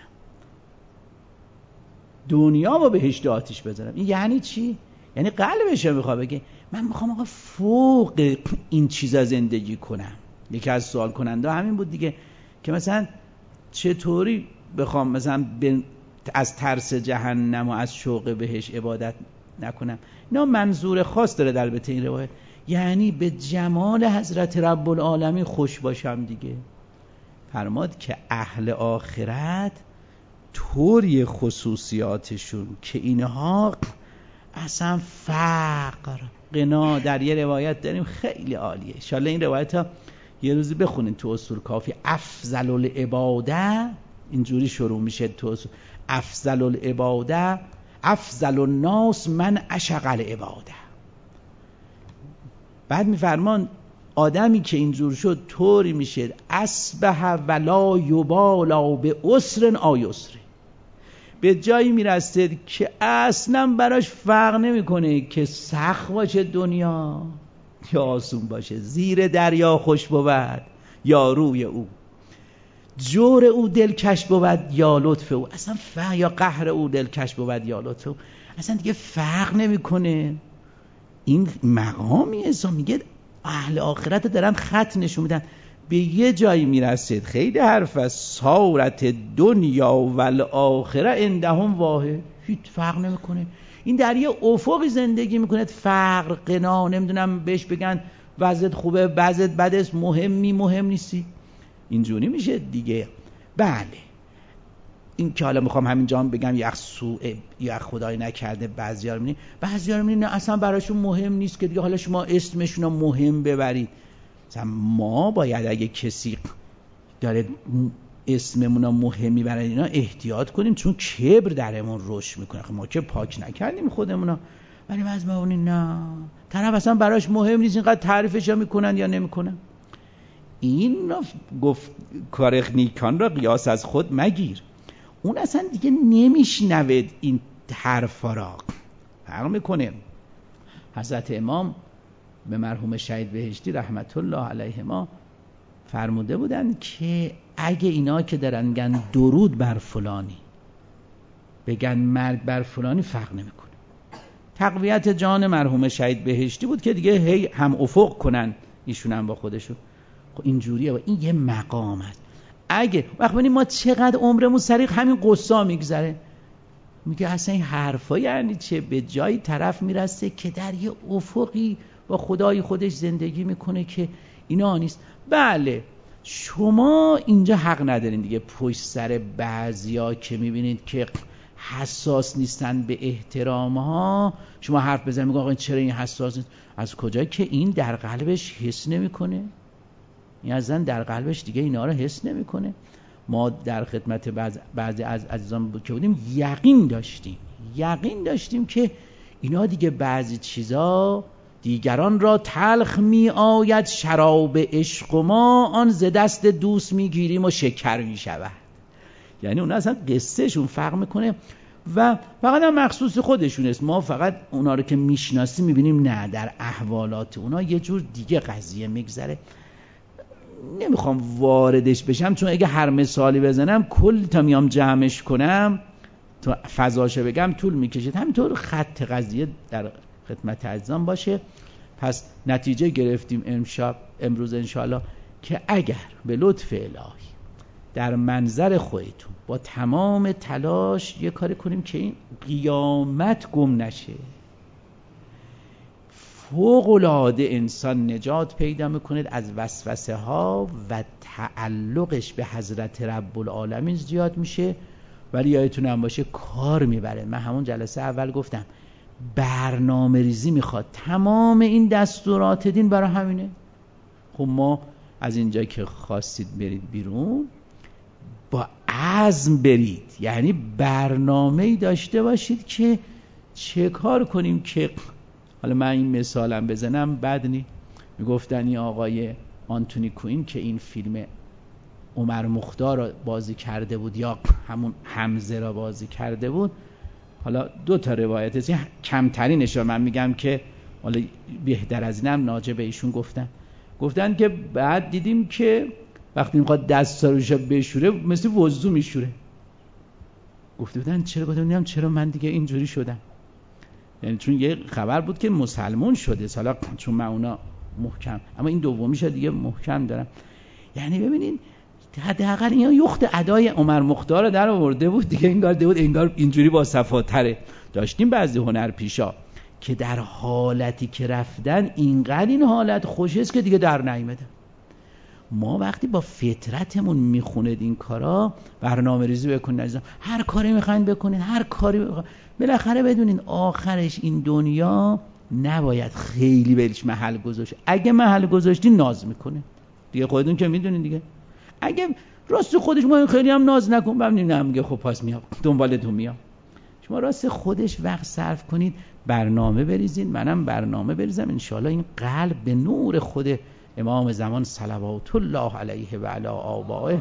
دنیا و بهشت آتیش بزنم. این یعنی چی؟ یعنی قلبش رو میخواد بگه من میخوام آقا فوق این چیزا زندگی کنم. یکی از سوال کننده همین بود دیگه، که مثلا چطوری بخوام مثلا از ترس جهنم و از شوق بهش عبادت نکنم. اینا منظور خاص داره در البته این روایت، یعنی به جمال حضرت رب العالمین خوش باشم دیگه. فرماد که اهل آخرت طوری خصوصیاتشون که اینها اصلا فقر، غنا، در یه روایت داریم خیلی عالیه، انشالله این روایت ها یه روزی بخونین تو اصول کافی. افضل العباده، اینجوری شروع میشه تو اصول، افضل العباده افضل الناس من عشق العباده. بعد میفرمان آدمی که اینجور شد طوری میشه اصبح ولا یبالا به عسر آ یسر، به جایی میرسه که اصلا براش فرق نمیکنه که سخت باشه دنیا یا آسون باشه، زیر دریا خوش بود یا روی او، جور او دلکش بود یا لطف او، اصلا فرق، یا قهر او دلکش بود یا لطف او، اصلا دیگه فرق نمیکنه. این مقامی اصلا میگه اهل آخرت دارن خط نشون میدن، به یه جایی میرسید خیلی حرف از سارت دنیا و الاخره عندهم واحد، هیچ فرق نمیکنه. این در یه افقی زندگی میکنه، فقر، غنا، نمیدونم بهش بگن وضعت خوبه وضعت بده است، مهمی مهم نیستی، اینجوری میشه دیگه. بله این که حالا میخوام همینجا هم بگم یک سوء یا خدای نکرده بعضی ها رو میبینی بعضی ها رو میبینی اصلا براشون مهم نیست که دیگه حالا شما اسمشون رو مهم ببرید. مثلا ما باید اگه کسی داره اسممون رو مهم میبرد اینا احتیاط کنیم، چون کبر درمون رشد میکنه. ما که پاک نکردیم خودمون رو، ولی بعضی ما اونی نه طرف اصلا براش مهم نیست اینقدر تعریفش ها میکنن یا نمیکنن. این گفت کار نیکان را قیاس از خود مگیر. اون اصلا دیگه نمیشنوید این حرفا را. فرق میکنه. حضرت امام به مرحوم شهید بهشتی رحمت الله علیهما فرموده بودن که اگه اینا که دارن میگن درود بر فلانی بگن مرگ بر فلانی فرق نمیکنه. تقویت جان مرحوم شهید بهشتی بود که دیگه هی هم افق کنن ایشون هم با خودشون. خب اینجوریه و این یه مقام است. اگه وقت ببینیم ما چقدر عمرمون سریع همین قصه میگذره، میگه اصلا این حرفا یعنی چه؟ به جایی طرف میرسه که در یه افقی با خدای خودش زندگی میکنه که اینا نیست. بله شما اینجا حق ندارین دیگه پشت سر بعضیا که میبینید که حساس نیستن به احترام ها شما حرف بزنید میگه آقا چرا این حساس نیست؟ از کجا که این در قلبش حس نمیکنه؟ این اصلا در قلبش دیگه اینا رو حس نمیکنه. ما در خدمت بعض بعضی از عزیزان که بودیم یقین داشتیم یقین داشتیم که اینا دیگه بعضی چیزا دیگران را تلخ می آید شراب عشق و ما آن ز دست دوست می گیریم و شکر می شود. یعنی اونا اصلا قصهشون فرق میکنه و فقط هم مخصوص خودشون است. ما فقط اونا رو که میشناسیم میبینیم نه در احوالات اونا یه جور دیگه قضیه میگذره. نمیخوام واردش بشم چون اگه هر مثالی بزنم کل تا میام جمعش کنم تا فضاشه بگم طول میکشید. همینطور خط قضیه در خدمت عزیزان باشه. پس نتیجه گرفتیم امشب امروز انشاءالله که اگر به لطف الهی در منظر خودتون با تمام تلاش یه کاری کنیم که این قیامت گم نشه، فوق العاده انسان نجات پیدا میکنه از وسوسه ها و تعلقش به حضرت رب العالمین زیاد میشه. ولی یادتون هم باشه کار میبره. من همون جلسه اول گفتم برنامه ریزی میخواد. تمام این دستورات دین برای همینه. خب ما از اینجا که خواستید برید بیرون با عزم برید، یعنی برنامه‌ای داشته باشید که چه کار کنیم که حالا من این مثالم بزنم بد نی. میگفتن این آقای آنتونی کوین که این فیلم عمر مختار را بازی کرده بود یا همون حمزه را بازی کرده بود، حالا دو تا روایت است، کمترینش رو من میگم که حالا بهتر از اینم ناجه به ایشون گفتن گفتن که بعد دیدیم که وقتی میخواد دستا روش بشوره مثل وضو میشوره. گفته بودن چرا؟ گفتم نمیدونم چرا من دیگه اینجوری شدم. یعنی چون یه خبر بود که مسلمون شده حالا چون من اونا محکم، اما این دومیش دیگه محکم دارم. یعنی ببینین حداقل این یخت ادای عمر مختار در آورده بود دیگه، انگار ده بود انگار اینجوری با صفاتره. داشتیم بعضی هنرپیشا که در حالتی که رفتن اینقدر این حالت خوش است که دیگه در نیامدن. ما وقتی با فطرتمون میخوند این کارا برنامه ریزی بکنید عزیزان، هر کاری میخواین بکنید، هر کاری بخواین. بالاخره بدونین آخرش این دنیا نباید خیلی بهش محل گذاشت. اگه محل گذاشتین ناز میکنه دیگه، خودتون که میدونین دیگه. اگه راست خودش ما خیلی هم ناز نکن ببینید نه میگه خب پس میام دنبالتون میام. شما راست خودش وقت صرف کنید، برنامه بریزید، منم برنامه بریزم، انشالله این قلب به نور خود امام زمان صلوات الله علیه و علی آبائه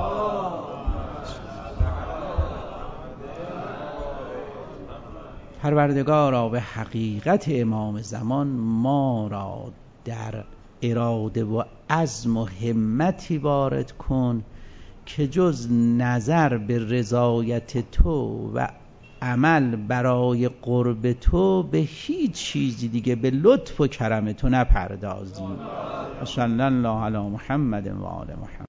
پروردگارا به حقیقت امام زمان ما را در اراده و عزم و همتی وارد کن که جز نظر به رضایت تو و عمل برای قرب تو به هیچ چیزی دیگه به لطف و کرم تو نپردازیم. صلی الله علی محمد و آل محمد.